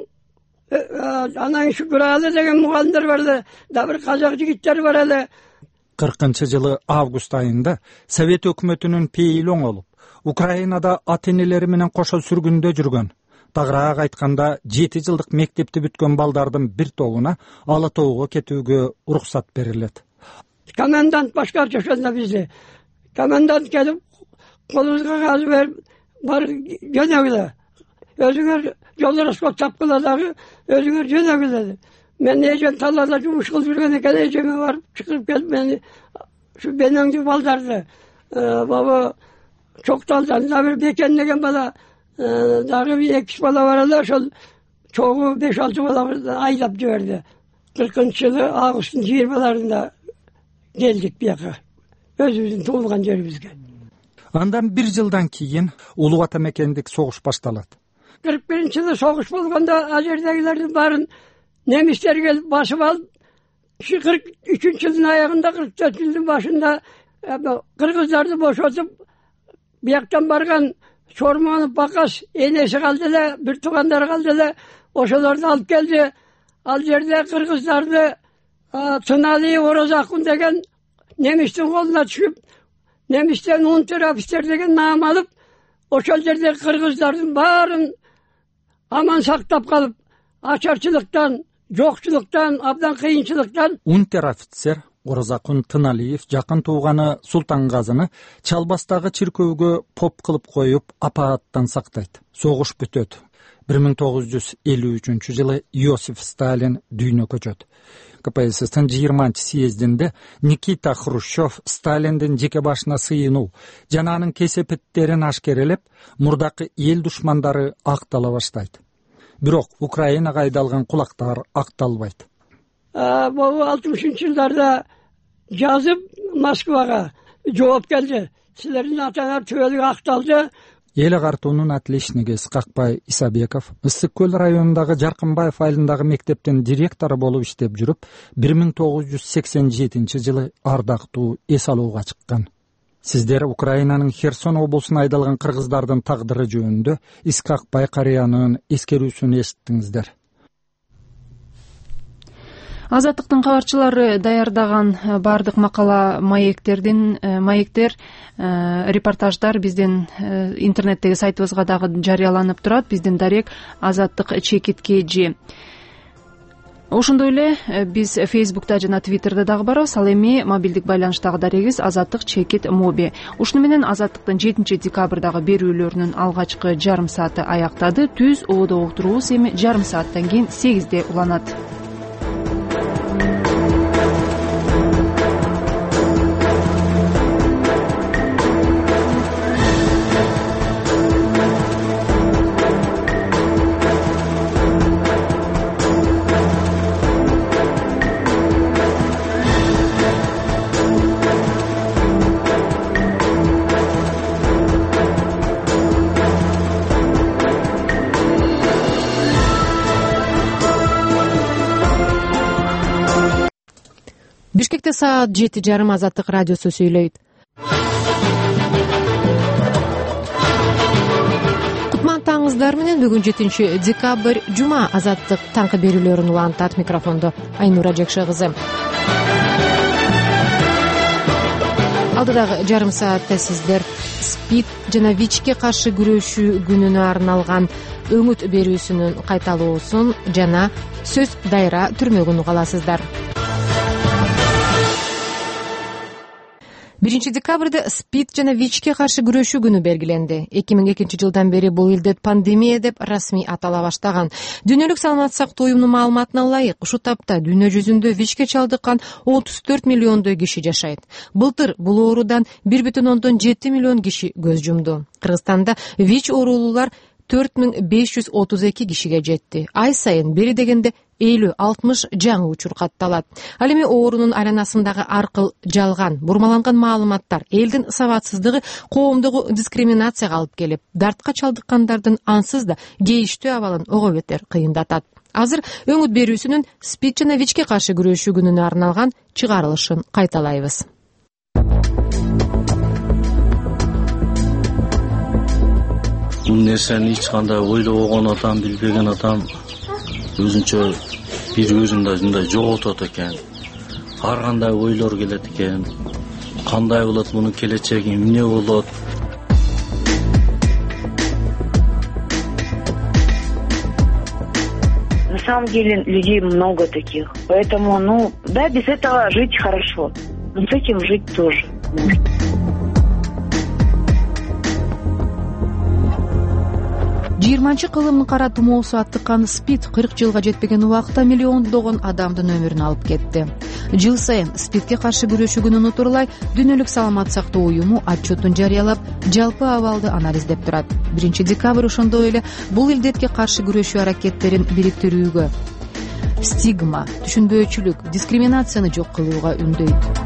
[SPEAKER 13] анан Шүкүралы деген мугалимдер бар эле, да бир казак жигиттер бар эле.
[SPEAKER 14] 40-жылы август айында Совет өкмөтүнүн пейили оңолуп, Украинада ата энелери менен кошо сүргүндө жүргөн, тагыраак айтканда 7 жылдык мектепти бүткөн балдардын бир тобуна Ала Тоого кетүүгө уруксат берилет.
[SPEAKER 13] Комендант башкарчы ошондо бизди. Комендант келип, колубузга кагаз берип, бар жөнөгүлө. Өзүңөр жол расход тапкыла дагы, өзүңөр жөнөгүлө деди. Мен эжем таллада жумуш кылып жүргөн экен, эжеме барып чыгып келип мени ушу бенеңди балдарды баба чокталдан да бир Бекен деген бала, дагы 2 бала бар эле, ошол чогуу 5-6 бала айдап жиберди. 40-жылы августтун 20-ларында келдик бияка, өзүбүздүн туулган жерибизге.
[SPEAKER 14] Андан 1 жылдан кийин Улуу Ата Мекендик согуш башталат.
[SPEAKER 13] 41-жылы согуш болгондо ал жердегилердин баарын немистер келип басып алып, 43-жылдын аягында, 44-жылдын башында кыргыздарды бошотуп, бияктан барган Чормонов Бакас энеси калды эле, бир туугандары калды эле, ошолорду алып келди. Ал жерде кыргыздарды Тыналиев Орозакун деген немистин колуна түшүп, немистен унтер-офицер деген наам алып, ошол жерде кыргыздардын баарын аман сактап калып, ачарчылыктан, жокчулуктан, абдан кыйынчылыктан.
[SPEAKER 14] Унтер-офицер Орозакун Тыналиев жакын тууганы Султангазыны Чалбастагы чиркөөгө поп кылып коюп, апааттан сактайт. Согуш бүтөт. 1953-жылы Иосиф Сталин дүйнөгө көчөт. КПССтин 20-съездинде Никита Хрущев Сталиндин жеке башына сыйынуу жана анын кесепеттерин ашкерелеп, мурдакы эл душмандары актала баштайт. Бирок Украинага айдалган кулактар акталбайт.
[SPEAKER 13] Бул 60-жылдарда жазып Москвага жооп келди. Силердин ата-аналар түбөлүк акталды.
[SPEAKER 14] Эл агартуунун отличниги Искакбай Исабеков Ысык көл районундагы Жаркынбаев айылындагы мектептин директору болуп иштеп жүрүп, 1987-жылы ардактуу эс алууга чыккан. Сиздер Украинанын Херсон облусуна айдалган кыргыздардын тагдыры жөнүндө Искакбай карыянын эскерүүсүн эситтиңиздер.
[SPEAKER 1] Азаттыктын кабарчылары даярдаган бардык макала, маектер, репортаждар биздин интернеттеги сайтыбызга дагы жарыяланып турат. Биздин дарек Азаттык /. ошондой эле биз Facebook'та жана Twitter'да дагы барабыз. Ал эми мобилдик байланыштагы дарегибиз Азаттык чекит моби. Ушуну менен Азаттыктын 7 декабрдагы берүүлөрүнүн алгачкы жарым сааты аяктады. Түз ободо уктуруубуз эми жарым сааттан кийин 8'de уланат.
[SPEAKER 15] Бишкекте саат 7:30 Азаттык радиосу сүйлөйт. Кутман таңыңыздар менен бүгүн 7 декабрь жума Азаттык таңкы берүүлөрүн улантат. Микрофондо Айнура Жекше кызы. Алдыдагы жарым саатта сиздер СПИД жана ВИЧке каршы күрөшүү күнүнө арналган өңүт берүүсүнүн кайталоосун жана сөз дайра түрмөгүн угаласыздар. 1 декабрда СПИД жана ВИЧке каршы күрөшүү күнү белгиленди. 2002 жылдан бери бул илдет пандемия деп расмий атала баштаган. Дүйнөлүк саламаттык сактоо уюмунун маалыматына ылайык, ушул тапта дүйнө жүзүндө ВИЧке чалдыккан 34 миллиондой киши жашайт. Былтыр бул оорудан 1,7 миллион киши көз жумду. Кыргызстанда ВИЧ оорулуулар 4532 кишиге жетти. Ай сайын бери дегенде 50-60 жаңы учур катталат. Ал эми оорунун айланасындагы аркыл жалган, бурмаланган маалыматтар элдин сабатсыздыгы коомдогу дискриминацияга алып келип, дартка чалдыккандардын ансыз да кейиштүү абалын ого бетер кыйындатат. Азыр өңүт берүүсүнүн СПИД жана ВИЧке каршы күрөшүү күнүнө арналган чыгарылышын кайталайбыз.
[SPEAKER 16] Бул нерсени эч кандай ойлобогон адам, билбеген адам өзүнчө бир өзүндө жоготот экен. Ар кандай ойлор келет экен. Кандай болот мунун келечеги, эмне болот?
[SPEAKER 17] На самом деле людей много таких. Поэтому, да, без этого жить хорошо. Но с этим жить тоже можно.
[SPEAKER 1] 20 кылымдын кара тумоосу аттыккан СПИД 40 жылга жетпеген убакта миллиондогон адамдын өмүрүн алып кетти. Жыл сайын СПИДке каршы күрөшүү күнү унутулбай, дүйнөлүк саламаттык сактоо уюму отчетун жарыялап, жалпы абалды анализдеп турат. 1 декабрь ошондой эле бул илдетке каршы күрөшүү аракеттерин бириктирүүгө, стигма, түшүнбөөчүлүк, дискриминацияны жок кылууга үндөйт.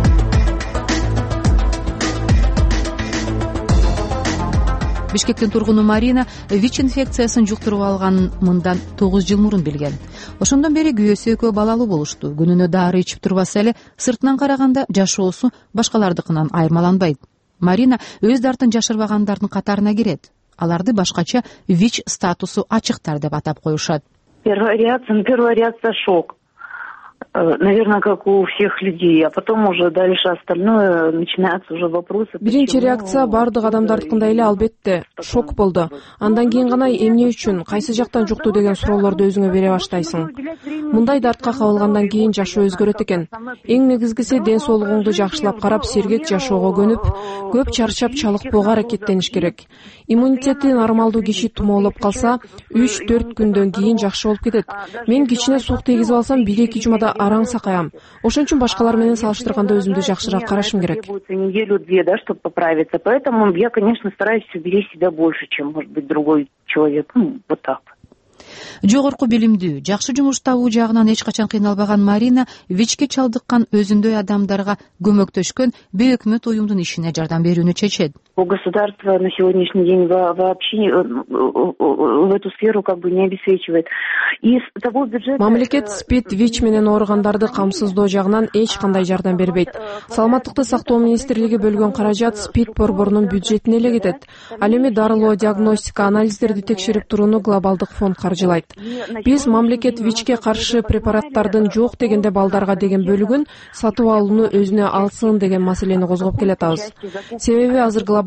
[SPEAKER 1] Бишкектин тургуну Марина ВИЧ инфекциясын жуктуруп алганын мындан 9 жыл мурун билген. Ошондон бери күйөөсү экөө балалуу болушту. Күнүнө дары ичип турбаса эле, сыртынан караганда жашоосу башкалардыкынан айырмаланбайт. Марина өз дартын жашырбагандардын катарына кирет. Аларды башкача ВИЧ статусу ачыктар деп атап коюшат.
[SPEAKER 17] Первая реакция шок. Наверное, как у всех людей, а потом уже дальше остальное начинаются уже вопросы.
[SPEAKER 6] Биринчи реакция бардык адамдардыкындай эле албетте шок болду. Андан кийин гана эмне үчүн, кайсы жактан жукту деген суроолорду өзүңө бере баштайсың. Мындай дартка кабылгандан кийин жашоо өзгөрөт экен. Эң негизгиси ден соолугуңду жакшылап карап, сергек жашоого көнүп, көп чарчап чалыкпоого аракеттениш керек. Иммунитети нормалдуу киши тумоолоп калса, 3-4 күндөн кийин жакшы болуп кетет. Мен кичине суук тийгизип алсам, 1-2 жумада араң сакаям. Ошон үчүн башкалар менен салыштырганда өзүмдү жакшыраак карашым керек.
[SPEAKER 17] Неделю-две, да, чтобы поправиться. Поэтому я, конечно, стараюсь беречь себя больше, чем, может быть, другой человек. Вот так.
[SPEAKER 1] Жогорку билимдүү, жакшы жумуш табуу жагынан эч качан кыйналбаган Марина ВИЧке чалдыккан өзүндөй адамдарга көмөктөшкөн бейөкмөт уюмдун ишине жардам берүүнү чечет.
[SPEAKER 17] Государство на сегодняшний день вообще в эту сферу как бы не обеспечивает. Из того бюджета...
[SPEAKER 6] Мамлекет СПИД, ВИЧ менен ооругандарды камсыздоо жагынан эч кандай жардам бербейт. Саламаттыкты сактоо министрлиги бөлгөн каражат СПИД борборунун бюджетине эле кетет. Ал эми дарылоо, диагностика, анализдерди текшерип турууну глобалдык фонд каржылайт. Биз мамлекет ВИЧке каршы препараттардын жок дегенде балдарга деген бөлүгүн сатып алууну өзүнө алсын деген маселени козгоп келатабыз. Себеби азыр глобалдык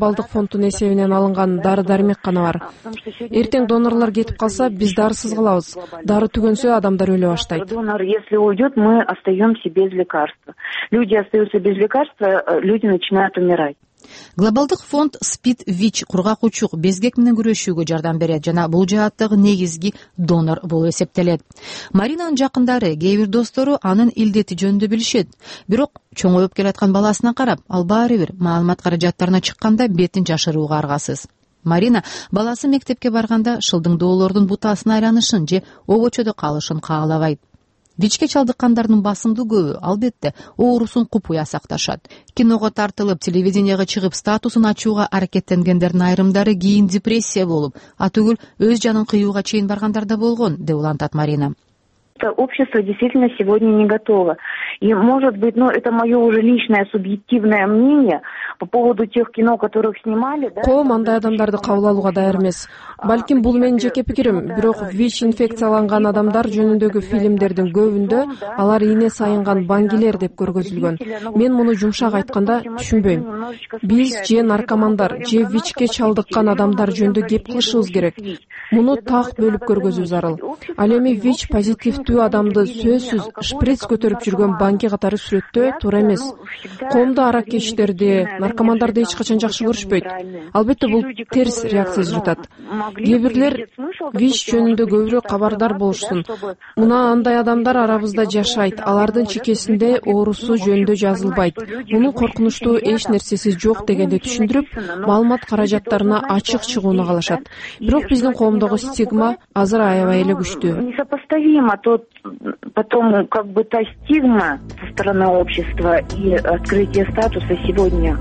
[SPEAKER 6] глобалдык фонддун эсебинен алынган дары дармек гана бар. Эртең донорлор кетип калса, биз дарысыз калабыз. Дары түгөнсө адамдар өлө баштайт.
[SPEAKER 17] Если уйдет, мы остаемся без лекарства. Люди остаются без лекарства, люди начинают умирать.
[SPEAKER 15] Глобалдык фонд СПИД ВИЧ кургак учук безгек менен күрөшүүгө жардам берет жана бул жааттагы негизги донор болуп эсептелет. Маринанын жакындары, кээ бир достору анын илдети жөнүндө билишет. Бирок чоңоюп келаткан баласына карап, ал баары бир маалымат каражаттарына чыкканда бетин жашырууга аргасыз. Марина баласы мектепке барганда шылдыңдоолордун бутасына айланышын же обочодо калышын каалабайт. ВИЧке чалдыккандардын басымдуу көбү албетте оорусун купуя сакташат. Киного тартылып, телевиденияга чыгып статусун ачууга аракеттенгендердин айрымдары кийин депрессия болуп, атүгүл өз жанын кыюуга чейин баргандар да болгон, деп улантат Марина.
[SPEAKER 17] Общество действительно сегодня не готово. И, может быть, это мое уже личное субъективное мнение по поводу тех кино, которых снимали.
[SPEAKER 6] Коом андай адамдарды кабыл алууга даяр эмес. Балким бул менин жеке пикирим, бирок ВИЧ инфекцияланган адамдар жөнүндөгү фильмдердин көбүндө алар ийне сайынган баңгилер деп көргөзүлгөн. Мен муну жумшак айтканда түшүнбөйм. Биз же наркомандар, же ВИЧке чалдыккан адамдар жөнүндө кеп кылышыбыз керек. Муну так бөлүп көргөзүү зарыл. Ал эми ВИЧ позитивдүү адамды сөзсүз шприц көтөрүп жүргөн банги катары сүрөттөө туура эмес. Коомдо аракечтерди, наркомандарды эч качан жакшы көрүшпөйт. Албетте бул терс реакция жүрөт. Кээ бирлер ВИЧ жөнүндө көбүрөөк кабардар болушсун. Мына андай адамдар арабызда жашайт, алардын чекесинде оорусу жөнүндө жазылбайт. Мунун коркунучтуу эч нерсеси жок дегенди түшүндүрүп, маалымат каражаттарына ачык чыгууну каалашат. Бирок биздин коомдогу стигма азыр аябай эле күчтүү.
[SPEAKER 17] Несопоставимо потом та стигма со стороны общества и открытие статуса сегодня.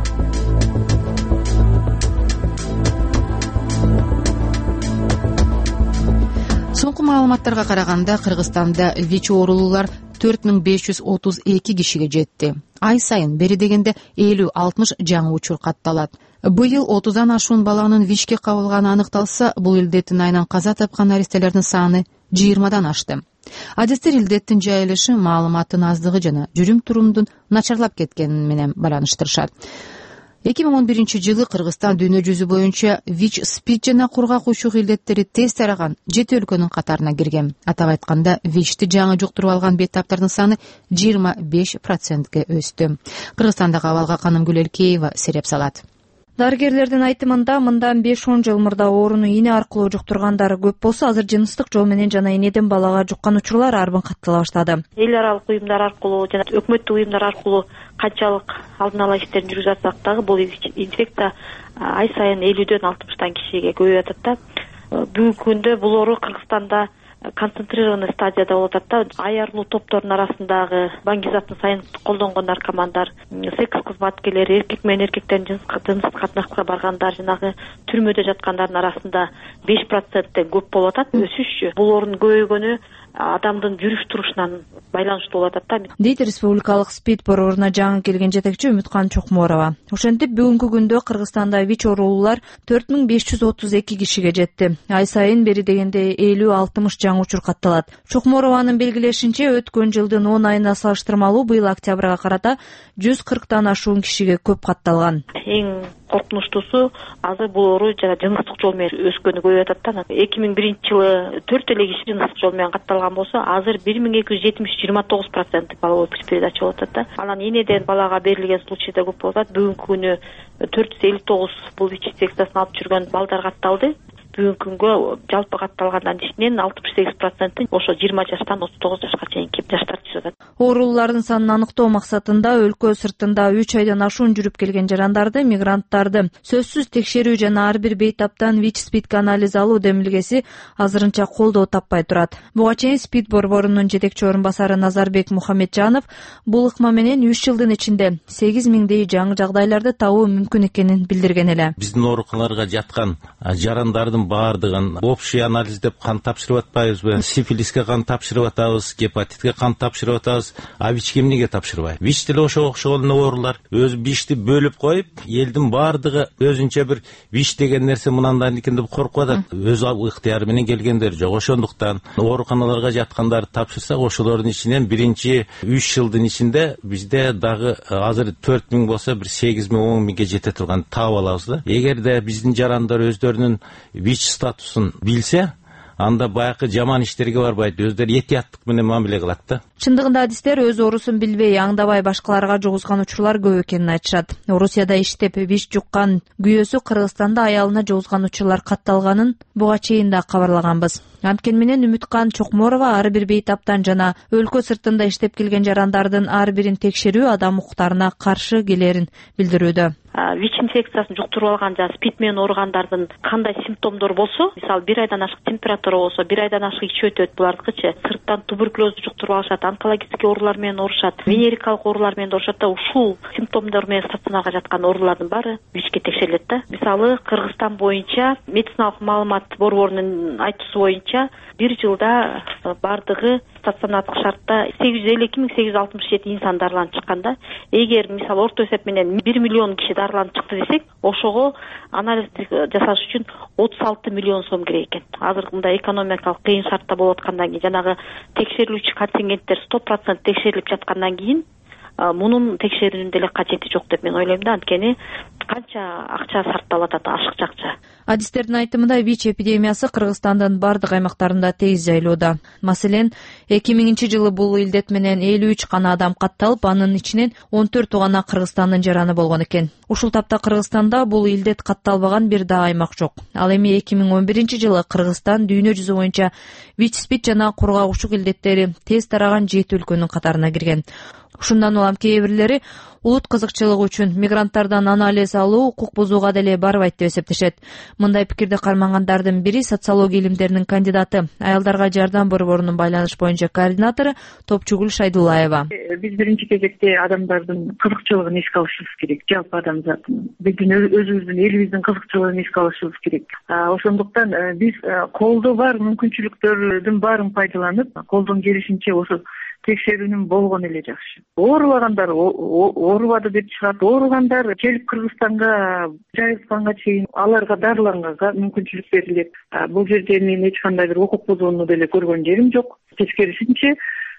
[SPEAKER 15] Соңку маалыматтарга караганда, Кыргызстанда ВИЧ оорулуулар 4532 кишиге жетти. Ай сайын бери дегенде 50-60 жаңы учур катталат. Быйыл 30дан ашуун баланын ВИЧке кабылганы аныкталса, бул илдеттин айынан каза тапкан наристелердин саны 20дан ашты. Адистер илдеттин жайылышы, маалыматтын аздыгы жана жүрүм-турумдун начарлап кеткени менен байланыштырышат. 2011-жылы Кыргызстан дүйнө жүзү боюнча ВИЧ, СПИД жана кургак учук илдеттери тез тараган 7 өлкөнүн катарына кирген. Атап айтканда, ВИЧти жаңы жуктуруп алган беттаптардын саны 25%ге өстү. Кыргызстандагы абалга Канымгүл Элкеева сереп салат.
[SPEAKER 12] Дарыгерлердин айтымында мындан 5-10 жыл мурда ооруну ийне аркылуу жуктургандар көп болсо, азыр жыныстык жол менен жана энеден балага жуккан учурлар арбын каттала баштады.
[SPEAKER 18] Эл аралык уюмдар аркылуу жана өкмөттүк уюмдар аркылуу канчалык алдын ала иштерин жүргүзүп жатсак дагы бул инфекция ай сайын 50-дөн 60 кишиге көбөйүп атат да. Бүгүнкү күндө бул оору Кыргызстанда концентрированный стадияда болуп атат да. Аярлуу топтордун арасындагы баңгизатын сайын колдонгон наркомандар, секс кызматкерлери, эркек менен эркектен жыныстык катнашка баргандар, жанагы түрмөдө жаткандардын арасында 5%тен көп болуп атат. Өсүш бул оорунун көбөйгөнү адамдын жүрүш-турушунан байланыштуу болуп атат да.
[SPEAKER 12] Дейт республикалык СПИД борборуна жаңы келген жетекчи Үмүткан Чокморова. Ошентип бүгүнкү күндө Кыргызстанда ВИЧ оорулуулар 4532 кишиге жетти. Ай сайын бери дегенде 50-60 жаңы учур катталат. Чокморованын белгилешинче, өткөн жылдын 10 айына салыштырмалуу быйыл октябрга карата 140тан ашуун кишиге көп катталган.
[SPEAKER 18] Эң коркунучтуусу азыр бул оору жана жыныстык жол менен өскөнү көбөйүп атат да. 2001-жылы 4 эле киши жыныстык жол менен катталган болсо, азыр 1270-29% половой передача болуп атат да. Анан энеден балага берилген случай да көп болуп атат. Бүгүнкү күнү 459 бул ВИЧ инфекциясын алып жүргөн балдар катталды. Бүгүнкү күнгө жалпы катталгандан ичинен 68% ошо 20 жаштан 39 жашка чейинки жаштар түшүп атат.
[SPEAKER 12] Оорулуулардын санын аныктоо максатында өлкө сыртында 3 айдан ашуун жүрүп келген жарандарды, мигранттарды сөзсүз текшерүү жана ар бир бейтаптан ВИЧ СПИДке анализ алуу демилгеси азырынча колдоо таппай турат. Буга чейин СПИД борборунун жетекчи орун басары Назарбек Мухамеджанов бул ыкма менен 3 жылдын ичинде 8000дей жаңы жагдайларды табуу мүмкүн экенин билдирген эле.
[SPEAKER 19] Биздин ооруканаларга жаткан жарандардын ошолордун баардыгын общий анализдеп кан тапшырып атпайбызбы? Сифилиске кан тапшырып атабыз, гепатитке кан тапшырып атабыз, а ВИЧ эмнеге тапшырбайбыз? ВИЧ деле ошого окшогон оорулар. Өзү ВИЧти бөлүп коюп, элдин баардыгы өзүнчө бир ВИЧ деген нерсе мынандай экен деп коркуп атат. Өз ыктыяры менен келгендер жок. Ошондуктан ооруканаларга жаткандарды тапшырсак, ошолордун ичинен биринчи 3 жылдын ичинде бизде дагы азыр 4000 болсо бир 8000 10.000ге жете турган таап алабыз да. Эгерде биздин жарандар өздөрүнүн ВИЧ статусун билсе, анда баягы жаман иштерге барбайт, өздөрү этияттык менен мамиле кылат да.
[SPEAKER 12] Чындыгында адистер өз оорусун билбей, аңдабай башкаларга жугузган учурлар көп экенин айтышат. Орусияда иштеп ВИЧ жуккан күйөөсү Кыргызстанда аялына жугузган учурлар катталганын буга чейин да кабарлаганбыз. Анткени менен Үмүткан Чокморова ар бир бейтаптан жана өлкө сыртында иштеп келген жарандардын ар бирин текшерүү адам укуктарына каршы келерин билдирүүдө.
[SPEAKER 18] ВИЧ инфекциясын жуктуруп алган жана СПИД менен ооругандардын кандай симптомдору болсо, мисалы 1 айдан ашык температура болсо, 1 айдан ашык ич өтөт, булардыкычы сырттан туберкулезду жуктуруп алышат, онкологический оорулар менен оорушат, венерикалык оорулар менен оорушат да, ушул симптомдор менен стационарга жаткан оорулардын баары ВИЧке текшерилет да. Мисалы Кыргызстан боюнча медициналык маалымат борборунун айтуусу боюнча 1 жылда бардыгы стационардык шартта 852.867 инсан дарыланып чыкканда, эгер мисалы орто эсеп менен 1 миллион киши дарыланып чыкты десек, ошого анализ жасаш үчүн 36 миллион сом керек экен. Азыр мындай экономикалык кыйын шартта болуп аткандан кийин, жанагы текшерилүүчү контингенттер 100% текшерилип жаткандан кийин, мунун текшерүүнүн деле кажети жок деп мен ойлойм да, анткени канча акча сарпталып атат, ашыкча акча.
[SPEAKER 12] Адистердин айтымында ВИЧ эпидемиясы Кыргызстандын бардык аймактарында тез жайылууда. Маселен, 2000 жылы бул илдет менен 53 гана адам катталып, анын ичинен 14 гана Кыргызстандын жараны болгон экен. Ушул тапта Кыргызстанда бул илдет катталбаган бир да аймак жок. Ал эми 2011 жылы Кыргызстан дүйнө жүзү боюнча ВИЧ, СПИД жана кургак илдеттери тез тараган 7 өлкөнүн катарына кирген. Ушундан улам кээ бирлери улут кызыкчылыгы үчүн мигранттардан анализ алуу укук бузууга деле барбайт деп эсептешет. Мындай пикирди кармангандардын бири социология илимдеринин кандидаты, аялдарга жардам борборунун байланыш боюнча координатору Топчугул Шайдуллаева.
[SPEAKER 5] Биз биринчи кезекте адамдардын кызыкчылыгын эске алышыбыз керек, жалпы адамзаттын, биздин өзүбүздүн элибиздин кызыкчылыгын эске алышыбыз керек. Ошондуктан биз колдо бар мүмкүнчүлүктөрдүн баарын пайдаланып, колдон келишинче ошо текшерүүнүн болгон эле жакшы. Ооругандар оорубады деп чыгат, ооругандар келип Кыргызстанга жайылганга чейин аларга дарыланганга мүмкүнчүлүк берилет. Бул жерде мен эч кандай бир укук бузууну деле көргөн жерим жок. Тескерисинче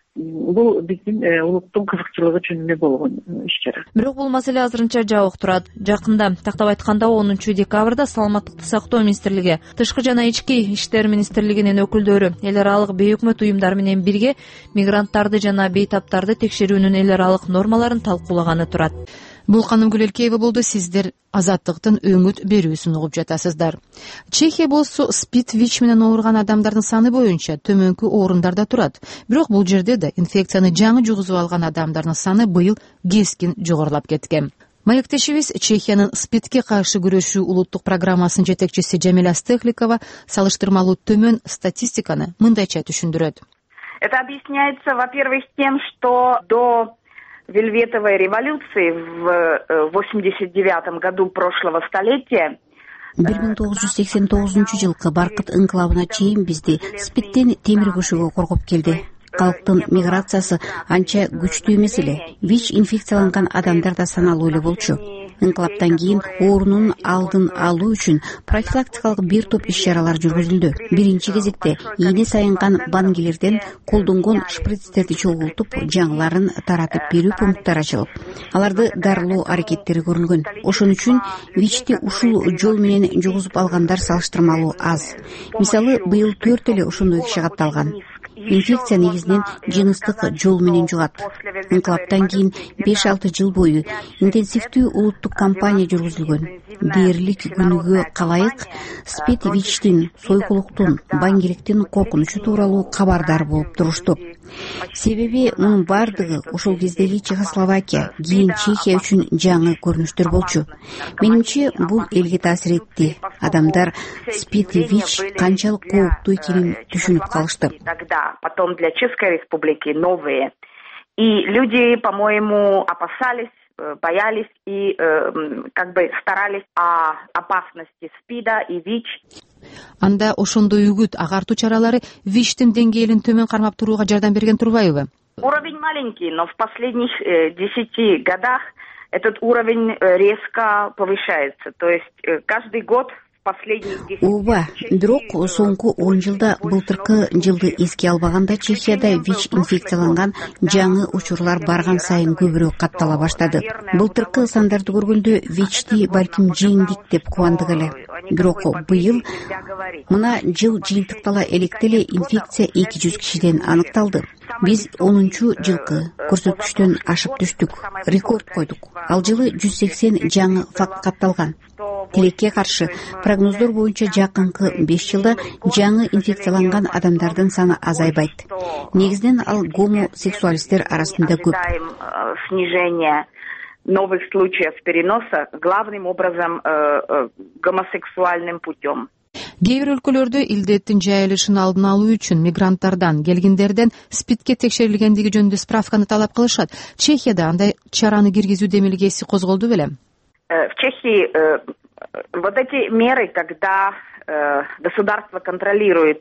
[SPEAKER 5] бул биздин улуттун кызыкчылыгы үчүн эле болгон иш-чара.
[SPEAKER 12] Бирок бул маселе азырынча жабык турат. Жакында, тактап айтканда 10 декабрда Саламаттыкты сактоо министрлиги, Тышкы жана Ички иштер министрлигинин өкүлдөрү эл аралык бейөкмөт уюмдар менен бирге мигранттарды жана бейтаптарды текшерүүнүн эл аралык нормаларын талкуулаганы турат.
[SPEAKER 15] Бул Канымгүл Элкеева болду. Сиздер Азаттыктын өңүт берүүсүн угуп жатасыздар. Чехия болсо СПИД, ВИЧ менен ооруган адамдардын саны боюнча төмөнкү орундарда турат. Бирок бул жерде да инфекцияны жаңы жугузуп алган адамдардын саны быйыл кескин жогорулап кеткен. Маектешибиз Чехиянын СПИДке каршы күрөшүү улуттук программасынын жетекчиси Жамиля Стехликова салыштырмалуу төмөн статистиканы мындайча түшүндүрөт.
[SPEAKER 20] Это объясняется, во-первых, тем, что до Вельветовой революции в 89 году прошлого столетия
[SPEAKER 21] 1989 жылкы Баркыт инкылабына чейин бизди СПИДтен темир көшөгө коргоп келди. Калктын миграциясы анча күчтүү эмес эле. ВИЧ инфекцияланган адамдар да саналуу эле болчу. Инкылаптан кийин оорунун алдын алуу үчүн профилактикалык бир топ иш-чаралар жүргүзүлдү. Биринчи кезекте ийне сайынган бангилерден колдонгон шприцтерди чогултуп, жаңыларын таратып берүү пункттары ачылып, аларды дарылоо аракеттери көрүлгөн. Ошон үчүн ВИЧти ушул жол менен жугузуп алгандар салыштырмалуу аз. Мисалы, быйыл 4 эле ошондой киши катталган. Инфекция негизинен жыныстык жол менен жугат. Инкылаптан кийин 5-6 жыл бою интенсивдүү улуттук кампания жүргүзүлгөн. Дээрлик күнүгө калайык СПИД, ВИЧтин, сойкулуктун, баңгиликтин коркунучу тууралуу кабардар болуп турушту. Себеби мунун бардыгы ошол кездеги Чехословакия, кийин Чехия үчүн жаңы көрүнүштөр болчу. Менимче, бул элге таасир этти. Адамдар СПИД и ВИЧ канчалык кооптуу экенин түшүнүп калышты.
[SPEAKER 20] Потом для Чешской Республики новые. И люди, по-моему, опасались, боялись и как бы старались о опасности СПИДа и ВИЧ.
[SPEAKER 15] анда ошондой үгүт агартуу чаралары ВИЧтин деңгээлин төмөн кармап турууга жардам берген турбайбы?
[SPEAKER 20] Уровень маленький, но в последних 10 годах этот уровень резко повышается. То есть каждый год
[SPEAKER 21] ооба, бирок соңку 10 жылда былтыркы жылды эске албаганда Чехияда ВИЧ инфекцияланган жаңы учурлар барган сайын көбүрөөк каттала баштады. Былтыркы сандарды көргөндө ВИЧти балким жеңдик деп кубандык эле. Бирок быйыл мына жыл жыйынтыктала электе эле инфекция 200 кишиден аныкталды. Биз 10-жылкы көрсөткүчтөн ашып түштүк, рекорд койдук. Ал жылы 180 жаңы факт катталган. Тилекке каршы прогноздор боюнча жакынкы 5 жылда жаңы инфекцияланган адамдардын саны азайбайт. Негизинен ал гомосексуалисттер арасында көп.
[SPEAKER 20] Снижение новых случаев переноса главным образом гомосексуальным путем.
[SPEAKER 15] Кээ бир өлкөлөрдө илдеттин жайылышын алдын алуу үчүн мигранттардан келгендерден СПИДке текшерилгендиги жөнүндө справканы талап кылышат. Чехияда андай чараны киргизүү демилгеси козголду беле?
[SPEAKER 20] В Чехии вот эти меры, когда государство контролирует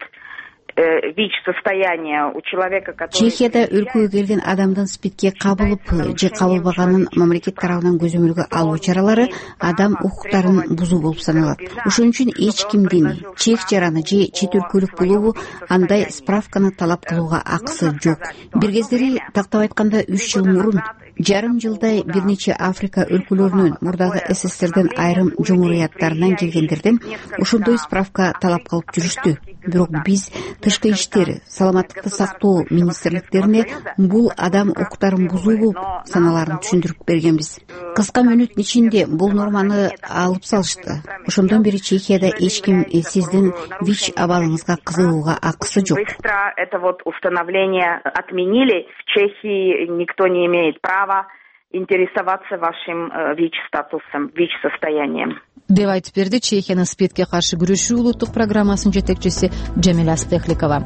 [SPEAKER 20] ВИЧ-состояние у человека, который...
[SPEAKER 21] Чехияда өлкөгө келген адамдын СПИДке кабылып же кабылбаганын мамлекет тарабынан көзөмөлгө алуу чаралары адам укуктарын бузуу болуп саналат. Ошон үчүн эч кимдин чех жараны же чет өлкөлүк болобу андай справканы талап кылууга акысы жок. Бир кездери тактап айтканда 3 жыл мурун жарым жылдай бир нече Африка өлкөлөрүнөн, мурдагы СССРден айрым жумурияттарынан келгендерден ошондой справка талап кылып жүрүштү. Бирок биз тышкы иштер, саламаттыкты сактоо министрликтерине бул адам укуктарын бузуу болуп саналарын түшүндүрүп бергенбиз. Кыска мөөнөттүн ичинде бул норманы алып салышты. Ошондон бери Чехияда эч ким сиздин ВИЧ абалыңызга кызыгууга акысы жок.
[SPEAKER 20] Это вот установление отменили. В Чехии никто не имеет права интересоваться вашим ВИЧ-статусом, ВИЧ-состоянием.
[SPEAKER 15] Деп айтып берди Чехиянын СПИДке каршы күрөшүү улуттук программасынын жетекчиси Джамиля Стехликова.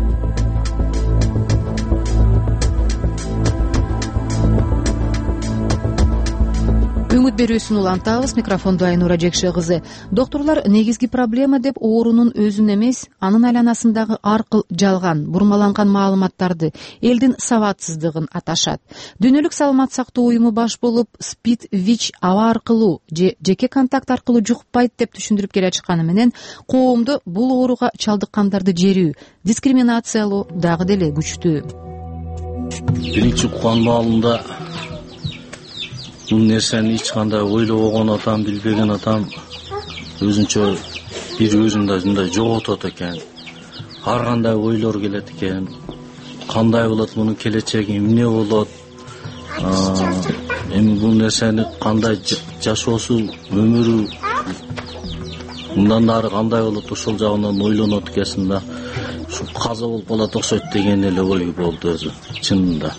[SPEAKER 15] Үмүт берүүсүн улантабыз. Микрофондо Айнура Жекше кызы. Докторлор негизги проблема деп оорунун өзүн эмес, анын айланасындагы ар кыл жалган, бурмаланган маалыматтарды, элдин сабатсыздыгын аташат. Дүйнөлүк саламат сактоо уюму баш болуп, СПИД ВИЧ аба аркылуу же жеке контакт аркылуу жукпайт деп түшүндүрүп келе жатканы менен, коомду бул ооруга чалдыккандарды жерүү, дискриминациялоо дагы деле күчтүү.
[SPEAKER 16] Биринчи уккан маалында бул нерсени эч кандай ойлобогон атам, билбеген атам өзүнчө бир өзүндө жоготот экен. Ар кандай ойлор келет экен. Кандай болот мунун келечеги, эмне болот? Эми бул нерсени кандай жашоосу, өмүрү мындан ары кандай болот, ошол жагынан ойлонот экенсиң да. Ушу каза болуп калат окшойт деген эле ой болду өзү, чынында.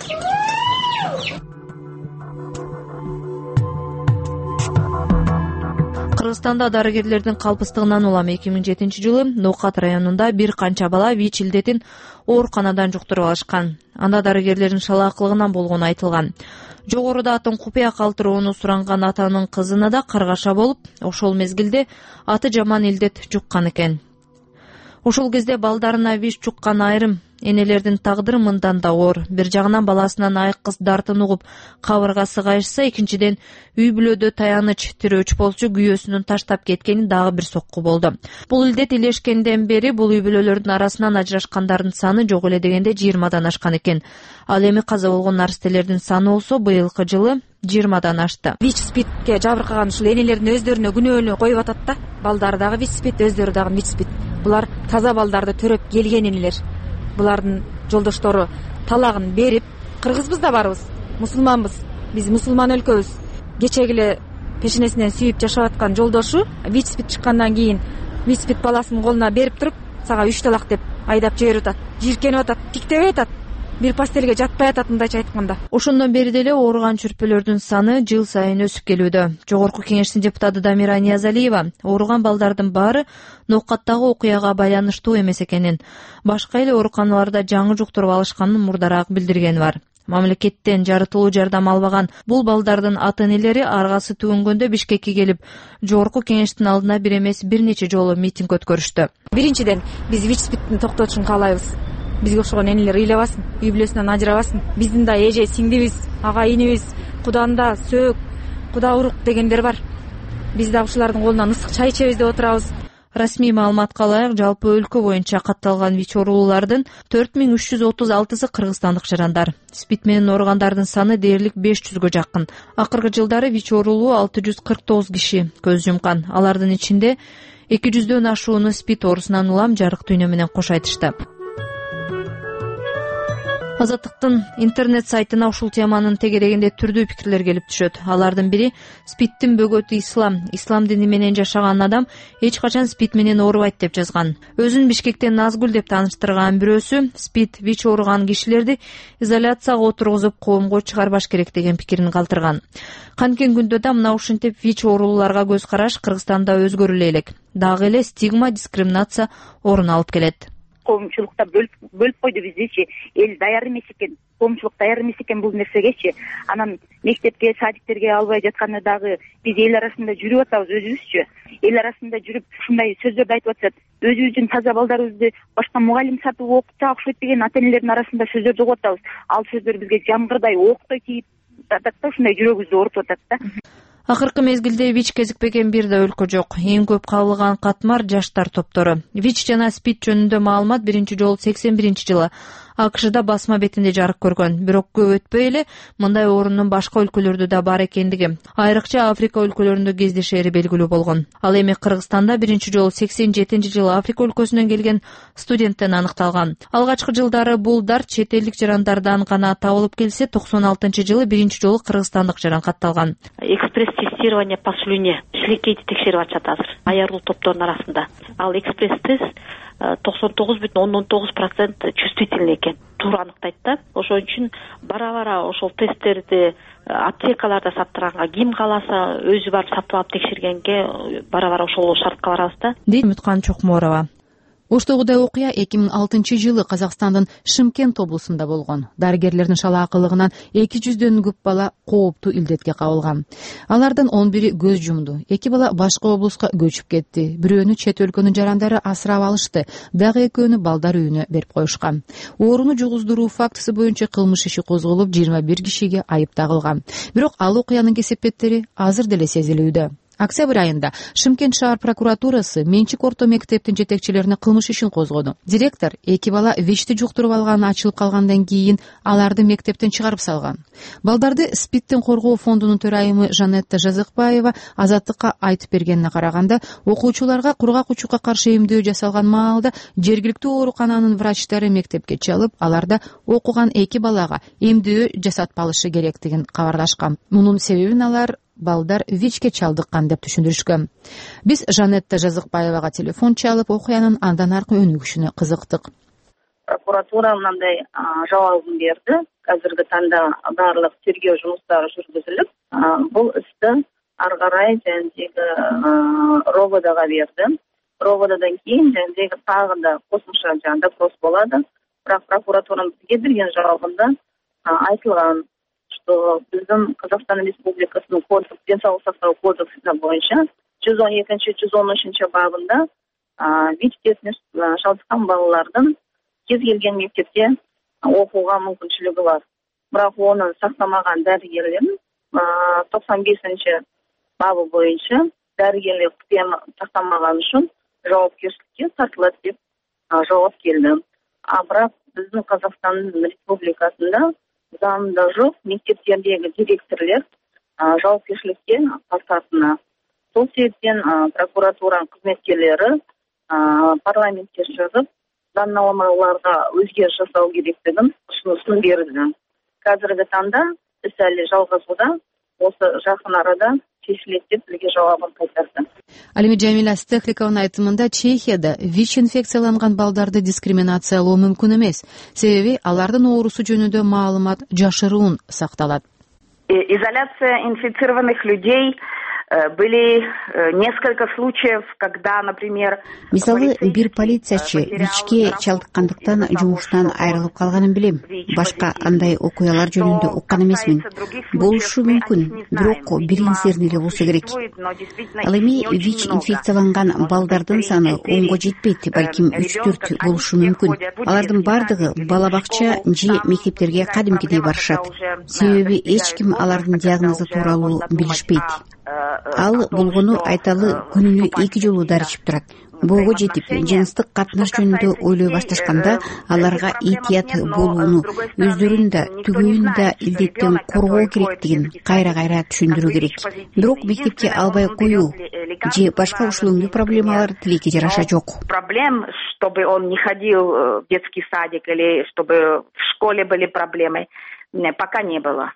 [SPEAKER 12] Кыргызстанда дарыгерлердин калпыстыгынан улам 2007-жылы Ноокат районунда бир канча бала ВИЧ илдетин ооруканадан жуктуруп алышкан. Анда дарыгерлердин шалаакылыгынан болгону айтылган. Жогоруда атын купуя калтырууну суранган атанын кызына да каргаша болуп, ошол мезгилде аты жаман илдет жуккан экен. Ошол кезде балдарына ВИЧ жуккан айрым энелердин тагдыры мындан да оор. Бир жагынан баласынан айкыз дартын угуп кабыргасы кайышса, экинчиден үй бүлөдө таяныч тирөөч болчу күйөөсүнүн таштап кеткени дагы бир сокку болду. Бул илдет илешкенден бери бул үй бүлөлөрдүн арасынан ажырашкандардын саны жок эле дегенде 20дан ашкан экен. Ал эми каза болгон наристелердин саны болсо быйылкы жылы 20дан ашты.
[SPEAKER 9] ВИЧ СПИДке жабыркаган ушул энелердин өздөрүнө күнөөнү коюп атат да. Балдары дагы ВИЧ СПИД, өздөрү дагы ВИЧ СПИД. Булар таза балдарды төрөп келген энелер. Булардын жолдоштору талагын берип, кыргызбыз да барбыз, мусулманбыз. Биз мусулман өлкөбүз. Кечеги эле пешенесинен сүйүп жашап аткан жолдошу ВИЧ СПИД чыккандан кийин ВИЧ СПИД баласынын колуна берип туруп, сага 3 талак деп айдап жиберип атат. Жиркенип атат, тиктебей атат. Бир постелге жатпай атат, мындайча айтканда.
[SPEAKER 12] Ошондон бери деле ооруган чүрпөлөрдүн саны жыл сайын өсүп келүүдө. Жогорку кеңештин депутаты Дамира Ниязалиева ооруган балдардын баары Ноокаттагы окуяга байланыштуу эмес экенин, башка эле ооруканаларда жаңы жуктуруп алышканын мурдараак билдиргени бар.
[SPEAKER 9] Мамлекеттен жарытылуу жардам албаган бул балдардын ата-энелери аргасы түгөнгөндө Бишкекке келип, жогорку кеңештин алдына бир эмес бир нече жолу митинг өткөрүштү. Биринчиден, биз ВИЧ-СПИДтин токтотушун каалайбыз. Бизге окшогон энелер ыйлабасын, үй бүлөсүнөн ажырабасын. Биздин да эже, сиңдибиз, ага инибиз, Куданда сөөк, Куда урук дегендер бар. Биз да ушулардын колунан ысык чай ичебиз деп отурабыз. Расмий маалыматка ылайык, жалпы өлкө боюнча катталган ВИЧ оорулуулардын 4336-сы кыргызстандык жарандар. СПИД менен ооругандардын саны дээрлик 500гө жакын. Акыркы жылдары ВИЧ оорулуу 649 киши көз жумкан. Алардын ичинде 200дөн ашууну СПИД оорусунан улам жарык дүйнө менен кош айтышты. Азаттыктын интернет сайтына ушул теманын тегерегинде түрдүү пикирлер келип түшөт. Алардын бири СПИДтин бөгөтү ислам дини менен жашаган адам эч качан СПИД менен оорубайт деп жазган. Өзүн Бишкектен Назгүл деп тааныштырган бирөөсү СПИД ВИЧ ооруган кишилерди изоляцияга отургузуп коомго чыгарбаш керек деген пикирин калтырган. Канкен күндө да мына ушинтип ВИЧ оорулууларга көз караш Кыргызстанда өзгөрүлө элек. Дагы эле стигма, дискриминация орун алып келет.
[SPEAKER 4] Коомчулукта бөлүп койду биздичи, эл даяр эмес экен, коомчулук даяр эмес экен бул нерсегечи. Анан мектепке, садиктерге албай жатканда дагы биз эл арасында жүрүп атабыз өзүбүзчү. Эл арасында жүрүп ушундай сөздөрдү айтып атышат. Өзүбүздүн таза балдарыбызды башка мугалим сатып окутса окшойт деген ата-энелердин арасында сөздөрдү угуп атабыз. Ал сөздөр бизге жамгырдай октой тийип атат да, ушундай жүрөгүбүздү оорутуп атат да.
[SPEAKER 9] Акыркы мезгилде ВИЧ кезикпеген бир да өлкө жок. Эң көп кабылган катмар жаштар топтору. ВИЧ жана СПИД жөнүндө маалымат биринчи жолу 81-жылы АКШда басма бетинде жарык көргөн. Бирок көп өтпөй эле мындай оорунун башка өлкөлөрдө да бар экендиги, айрыкча Африка өлкөлөрүндө кездешери белгилүү болгон. Ал эми Кыргызстанда биринчи жолу 87-жылы Африка өлкөсүнөн келген студенттен аныкталган. Алгачкы жылдары бул дар чет элдик жарандардан гана табылып келсе, 96-жылы биринчи жолу кыргызстандык жаран катталган.
[SPEAKER 18] Экспресс-тестирование по слюне, шилекейди текшерип атышат азыр аярлуу топтордун арасында. Ал экспресс-тест 99,9% чувствительный экен, туура аныктайт да. Ошон үчүн бара-бара ошол тесттерди аптекаларда саттырганга, ким кааласа өзү барып сатып алып текшергенге бара-бара ошол шартка барабыз да.
[SPEAKER 15] Дейт Үмүткан Чокморова. Оштогудай окуя 2006-жылы Казакстандын Шымкент облусунда болгон. Дарыгерлердин шалаакылыгынан 200дөн көп бала кооптуу илдетке кабылган. Алардын 11-и көз жумду. 2 бала башка облуска көчүп кетти. Бирөөнү чет өлкөнүн жарандары асырап алышты. Дагы экөөнү балдар үйүнө берип коюшкан. Ооруну жугуздуруу фактысы боюнча кылмыш иши козголуп, 21 кишиге айып тагылган. Бирок ал окуянын кесепеттери азыр деле сезилүүдө. Октябрь айында Шымкент шаар прокуратурасы менчик орто мектептин жетекчилерине кылмыш ишин козгоду. Директор 2 бала ВИЧти жуктуруп алганын ачылып калгандан кийин аларды мектептен чыгарып салган. Балдарды СПИДтин коргоо фондунун төрайымы Жанетта Жазыкбаева Азаттыкка айтып бергенине караганда, окуучуларга кургак учукка каршы эмдөө жасалган маалда жергиликтүү оорукананын врачтары мектепке чалып, аларда окуган 2 балага эмдөө жасатпалышы керектигин кабарлашкан. Мунун себебин алар балдар ВИЧке чалдыккан деп түшүндүрүшкөн. Биз Жанетта Жазыкбаевага телефон чалып, окуянын андан аркы өнүгүшүнө кызыктык.
[SPEAKER 4] Прокуратура мындай жабабын берди. Азыркы танда баардык тергөө жумуштары жүргүзүлүп, бул ишти ары карай РОВДга берди. РОВДдан кийин тагы да кошумча допрос болот. Бирок прокуратуранын бизге берген жабабында айтылган, что биздин Казакстан Республикасынын денсаулык сактоо кодексине боюнча 112-113 бабында ВИЧ тестине шалдыккан балалардын кез келген мектепте окууга мүмкүнчүлүгү бар. Бирок ону сактамаган дарыгерлер 95 бабы боюнча дарыгерлик сактамаган үчүн жоопкерчиликке тартылат деп жооп келди. Бирок биздин Казакстан Республикасында замда жок, мектептердеги директорлор жоопкерчиликке тартатына. Сол себептен прокуратуранын кызметкерлери парламентке чыгып, заңнамаларга өзгөрүш жасау керектигин сунуштун берди. Азыркы танда иш али жалгасууда, осы жакын арада чечилет деп бизге жабабын кайтарды.
[SPEAKER 15] Ал эми Жамиля Стехликованын айтымында Чехияда ВИЧ инфекцияланган балдарды дискриминациялоо мүмкүн эмес. Себеби алардын оорусу жөнүндө маалымат жашыруун сакталат.
[SPEAKER 20] Изоляция инфицированных людей Были несколько случаев, когда, например...
[SPEAKER 21] Мисалы, бир полициячы ВИЧке чалдыккандыктан жумуштан айрылып калганын билем. Башка андай окуялар жөнүндө уккан эмесмин. Болушу мүмкүн, бирок билимсиздер эле болсо керек. Ал эми ВИЧ инфекцияланган балдардын саны 10го жетпейт, балким 3-4 болушу мүмкүн. Алардын бардыгы бала бакча же мектептерге кадимкидей барышат. Себеби эч ким алардын диагнозу тууралуу билишпейт. Ал болгону айталы күнүнө 2 жолу дары ичип турат. Боого жетип, жыныстык катнаш жөнүндө ойлой башташканда аларга этият болууну, өздөрүн да, түгөйүн да илдеттен коргоо керектигин кайра-кайра түшүндүрүү керек. Бирок мектепке албай коюу же башка ушул өңдүү проблемалар тилекке жараша жок.
[SPEAKER 20] Проблем, чтобы он не ходил в детский садик или чтобы в школе были проблемы, пока не было.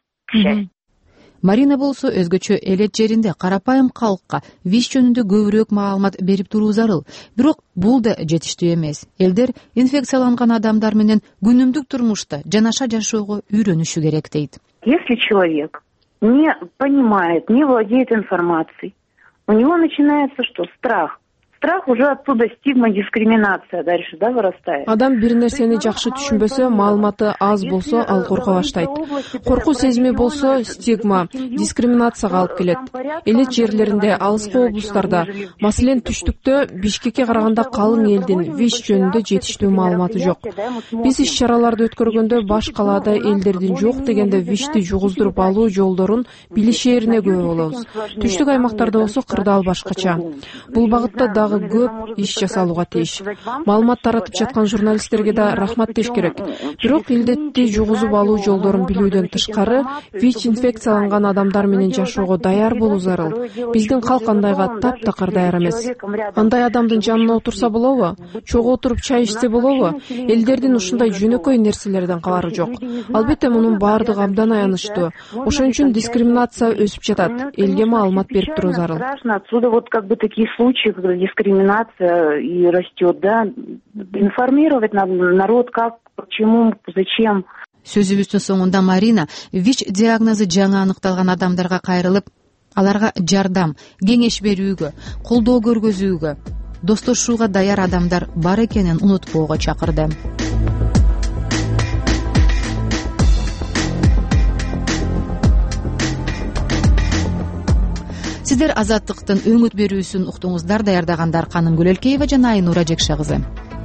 [SPEAKER 15] Марина болсо өзгөчө элет жеринде карапайым калкка ВИЧ жөнүндө көбүрөөк маалымат берип туруу зарыл. Бирок бул да жетиштүү эмес. Элдер инфекцияланган адамдар менен күнүмдүк турмушта жанаша жашоого үйрөнүшү керек дейт.
[SPEAKER 17] Если человек не понимает, не владеет информацией, у него начинается что? Страх. Страх уже оттуда стигма, дискриминация дальше, да, вырастает.
[SPEAKER 6] Адам бир нерсени жакшы түшүнбөсө, маалыматы аз болсо, ал корко баштайт. Коркуу сезими болсо, стигма, дискриминацияга алып келет. Элет жерлеринде, алыскы облустарда, маселен Түштүктө, Бишкекке караганда калың элдин ВИЧ жөнүндө жетиштүү маалыматы жок. Биз иш-чараларды өткөргөндө баш калаада элдердин жок дегенде ВИЧти жугуздуруп алуу жолдорун билишээрине күбө болобуз. Түштүк аймактарда болсо кырдаал башкача. Бул багытта көп иш жасалууга тийиш. Маалымат таратып жаткан журналисттерге да рахмат деш керек. Бирок илдетти жугузуп алуу жолдорун билүүдөн тышкары, ВИЧ инфекцияланган адамдар менен жашоого даяр болуу зарыл. Биздин калк андайга таптакыр даяр эмес. Андай адамдын жанына отурса болобу? Чогуу отуруп чай ичсе болобу? Элдердин ушундай жөнөкөй нерселерден кабары жок. Албетте мунун баардыгы абдан аянычтуу. Ошон үчүн дискриминация өсүп жатат. Элге маалымат берип туруу зарыл.
[SPEAKER 17] Отсюда вот как бы такие случаи, когда дискриминация и растет, да, информировать народ, как, почему, зачем.
[SPEAKER 15] Сөзүбүздүн соңунда Марина ВИЧ диагнозу жаңы аныкталган адамдарга кайрылып, аларга жардам, кеңеш берүүгө, колдоо көргөзүүгө, достошууга даяр адамдар бар экенин унутпоого чакырды. Сиздер Азаттыктын өңүт берүүсүн уктуңуздар. Даярдагандар Каным Гүлөлкеева жана Айнура Жекша кызы.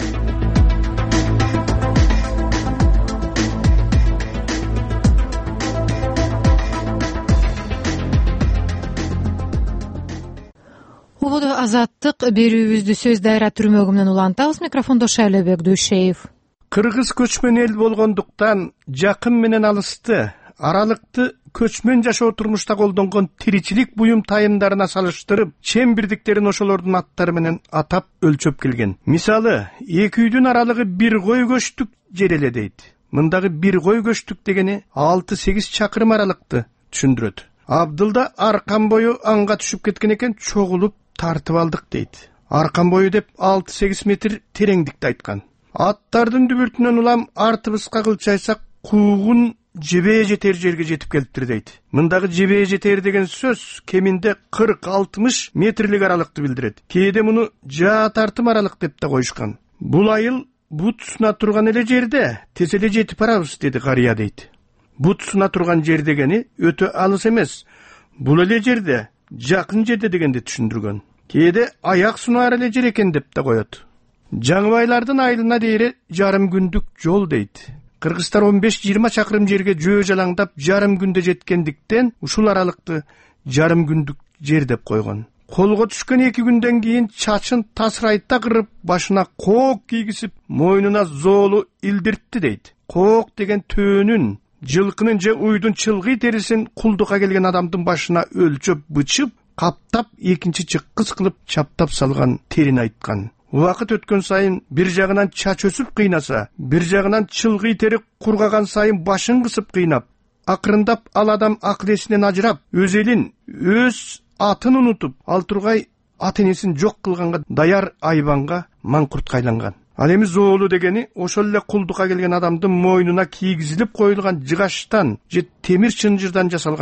[SPEAKER 15] Азаттык берүүбүздү сөз дайра түрмөгү менен улантабыз. Микрофондо Шайлебек Дүйшеев.
[SPEAKER 7] Кыргыз көчмөн эл болгондуктан жакын менен алысты, аралыкты көчмөн жашоо турмушта колдонгон тиричилик буюм тайымдарына салыштырып, чем бирдиктерин ошолордун аттары менен атап өлчөп келген. Мисалы, эки үйдүн аралыгы бир кой көчтүк жер эле дейт. Мындагы бир кой көчтүк дегени 6-8 чакырым аралыкты түшүндүрөт. Абдылда аркан бою анга түшүп кеткен экен, чогулуп тартып алдык дейт. Аркан бою деп 6-8 метр тереңдикти айткан. Аттардын дүбүртүнөн улам артыбызга кылчайсак куугун жебее жетер жерге жетип келиптир дейт. Мындагы жебее жетер деген сөз кеминде 40-60 метрлик аралыкты билдирет. Кээде муну жаа тартым аралык деп да коюшкан. Бул айыл бут суна турган эле жерде тез эле жетип барабыз деди карыя дейт. Бут суна турган жер дегени өтө алыс эмес. Бул эле жерде, жакын жерде дегенди түшүндүргөн. Кээде аяк сунаар эле жер экен деп да коет. Жаңыбайлардын айылына дейре жарым күндүк жол дейт. Кыргыздар 15-20 чакырым жерге жөө жалаңдап жарым күндө жеткендиктен ушул аралыкты жарым күндүк жер деп койгон. Колго түшкөн 2 күндөн кийин чачын тасырайта кырып, башына коок кийгизип, мойнуна зоолу илдиртти дейт. Коок деген төөнүн, жылкынын же уйдун чылгый терисин кулдукка келген адамдын башына өлчөп бычып, каптап экинчи чыккыс кылып чаптап салган терин айткан. Убакыт өткөн сайын бир жагынан чач өсүп кыйнаса, бир жагынан чылгый тери кургаган сайын башын кысып кыйнап, акырындап ал адам акыл эсинен ажырап, өз элин, өз атын унутуп, ал тургай ат энесин жок кылганга даяр айбанга маңкуртка айланган. Ал эми зоолу дегени ошол эле кулдукка келген адамдын мойнуна кийгизилип коюлган жыгаштан же темир чынжырдан жасалган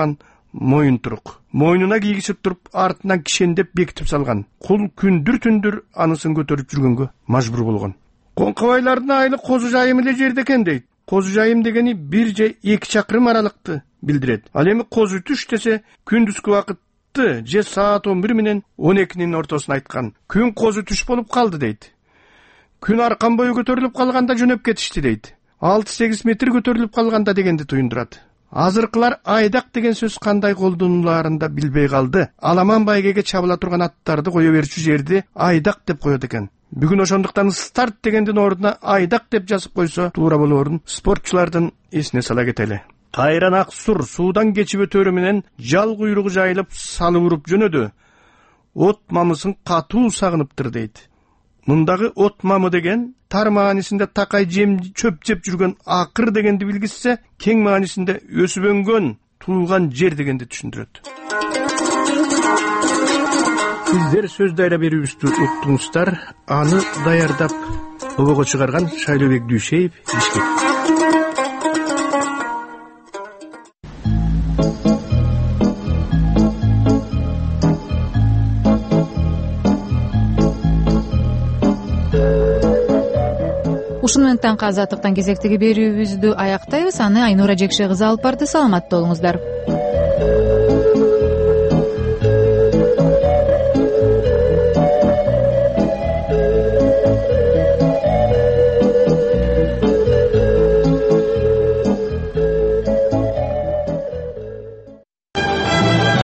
[SPEAKER 7] моюнтурук мойнуна кийгизип туруп артынан кишендеп бекитип салган. Кул күндүр түндүр анысын көтөрүп жүргөнгө мажбур болгон. Коңкобайлардын айылы Козу Жайым эле жерде экен дейт. Козу Жайым дегени 1 же 2 чакырым аралыкты билдирет. Ал эми Козу Түш десе күндүзгү убакытты же саат 11 менен 12-нин ортосун айткан. Күн Козу Түш болуп калды дейт. Күн аркан бою көтөрүлүп калганда жөнөп кетишти дейт. 6-8 метр көтөрүлүп калганда дегенди туюндурат. Азыркылар айдак деген сөз кандай колдонуларын да билбей калды. Аламан байгеге чабыла турган аттарды кое берчү жерди айдак деп коет экен. Бүгүн ошондуктан старт дегендин ордуна айдак деп жазып койсо туура болоорун спортчулардын эсине сала кетели. Кайран ак сур суудан кечип өтөрү менен жал куйругу жайылып салып уруп жөнөдү. От мамысын катуу сагыныптыр дейт. Мындагы от мамы деген тар маанисинде такай жем чөп жеп жүргөн акыр дегенди билгизсе, кең маанисинде өсүп өнгөн туулган жер дегенди түшүндүрөт. Сиздер сөз дайра берүүбүздү уктуңуздар. Аны даярдап обого чыгарган Шайлообек Дүйшеев, Бишкек.
[SPEAKER 15] Ушуну менен таңкы азаттыктан кезектеги берүүбүздү аяктайбыз. Аны Айнура Жекше кызы алып барды. Саламатта болуңуздар.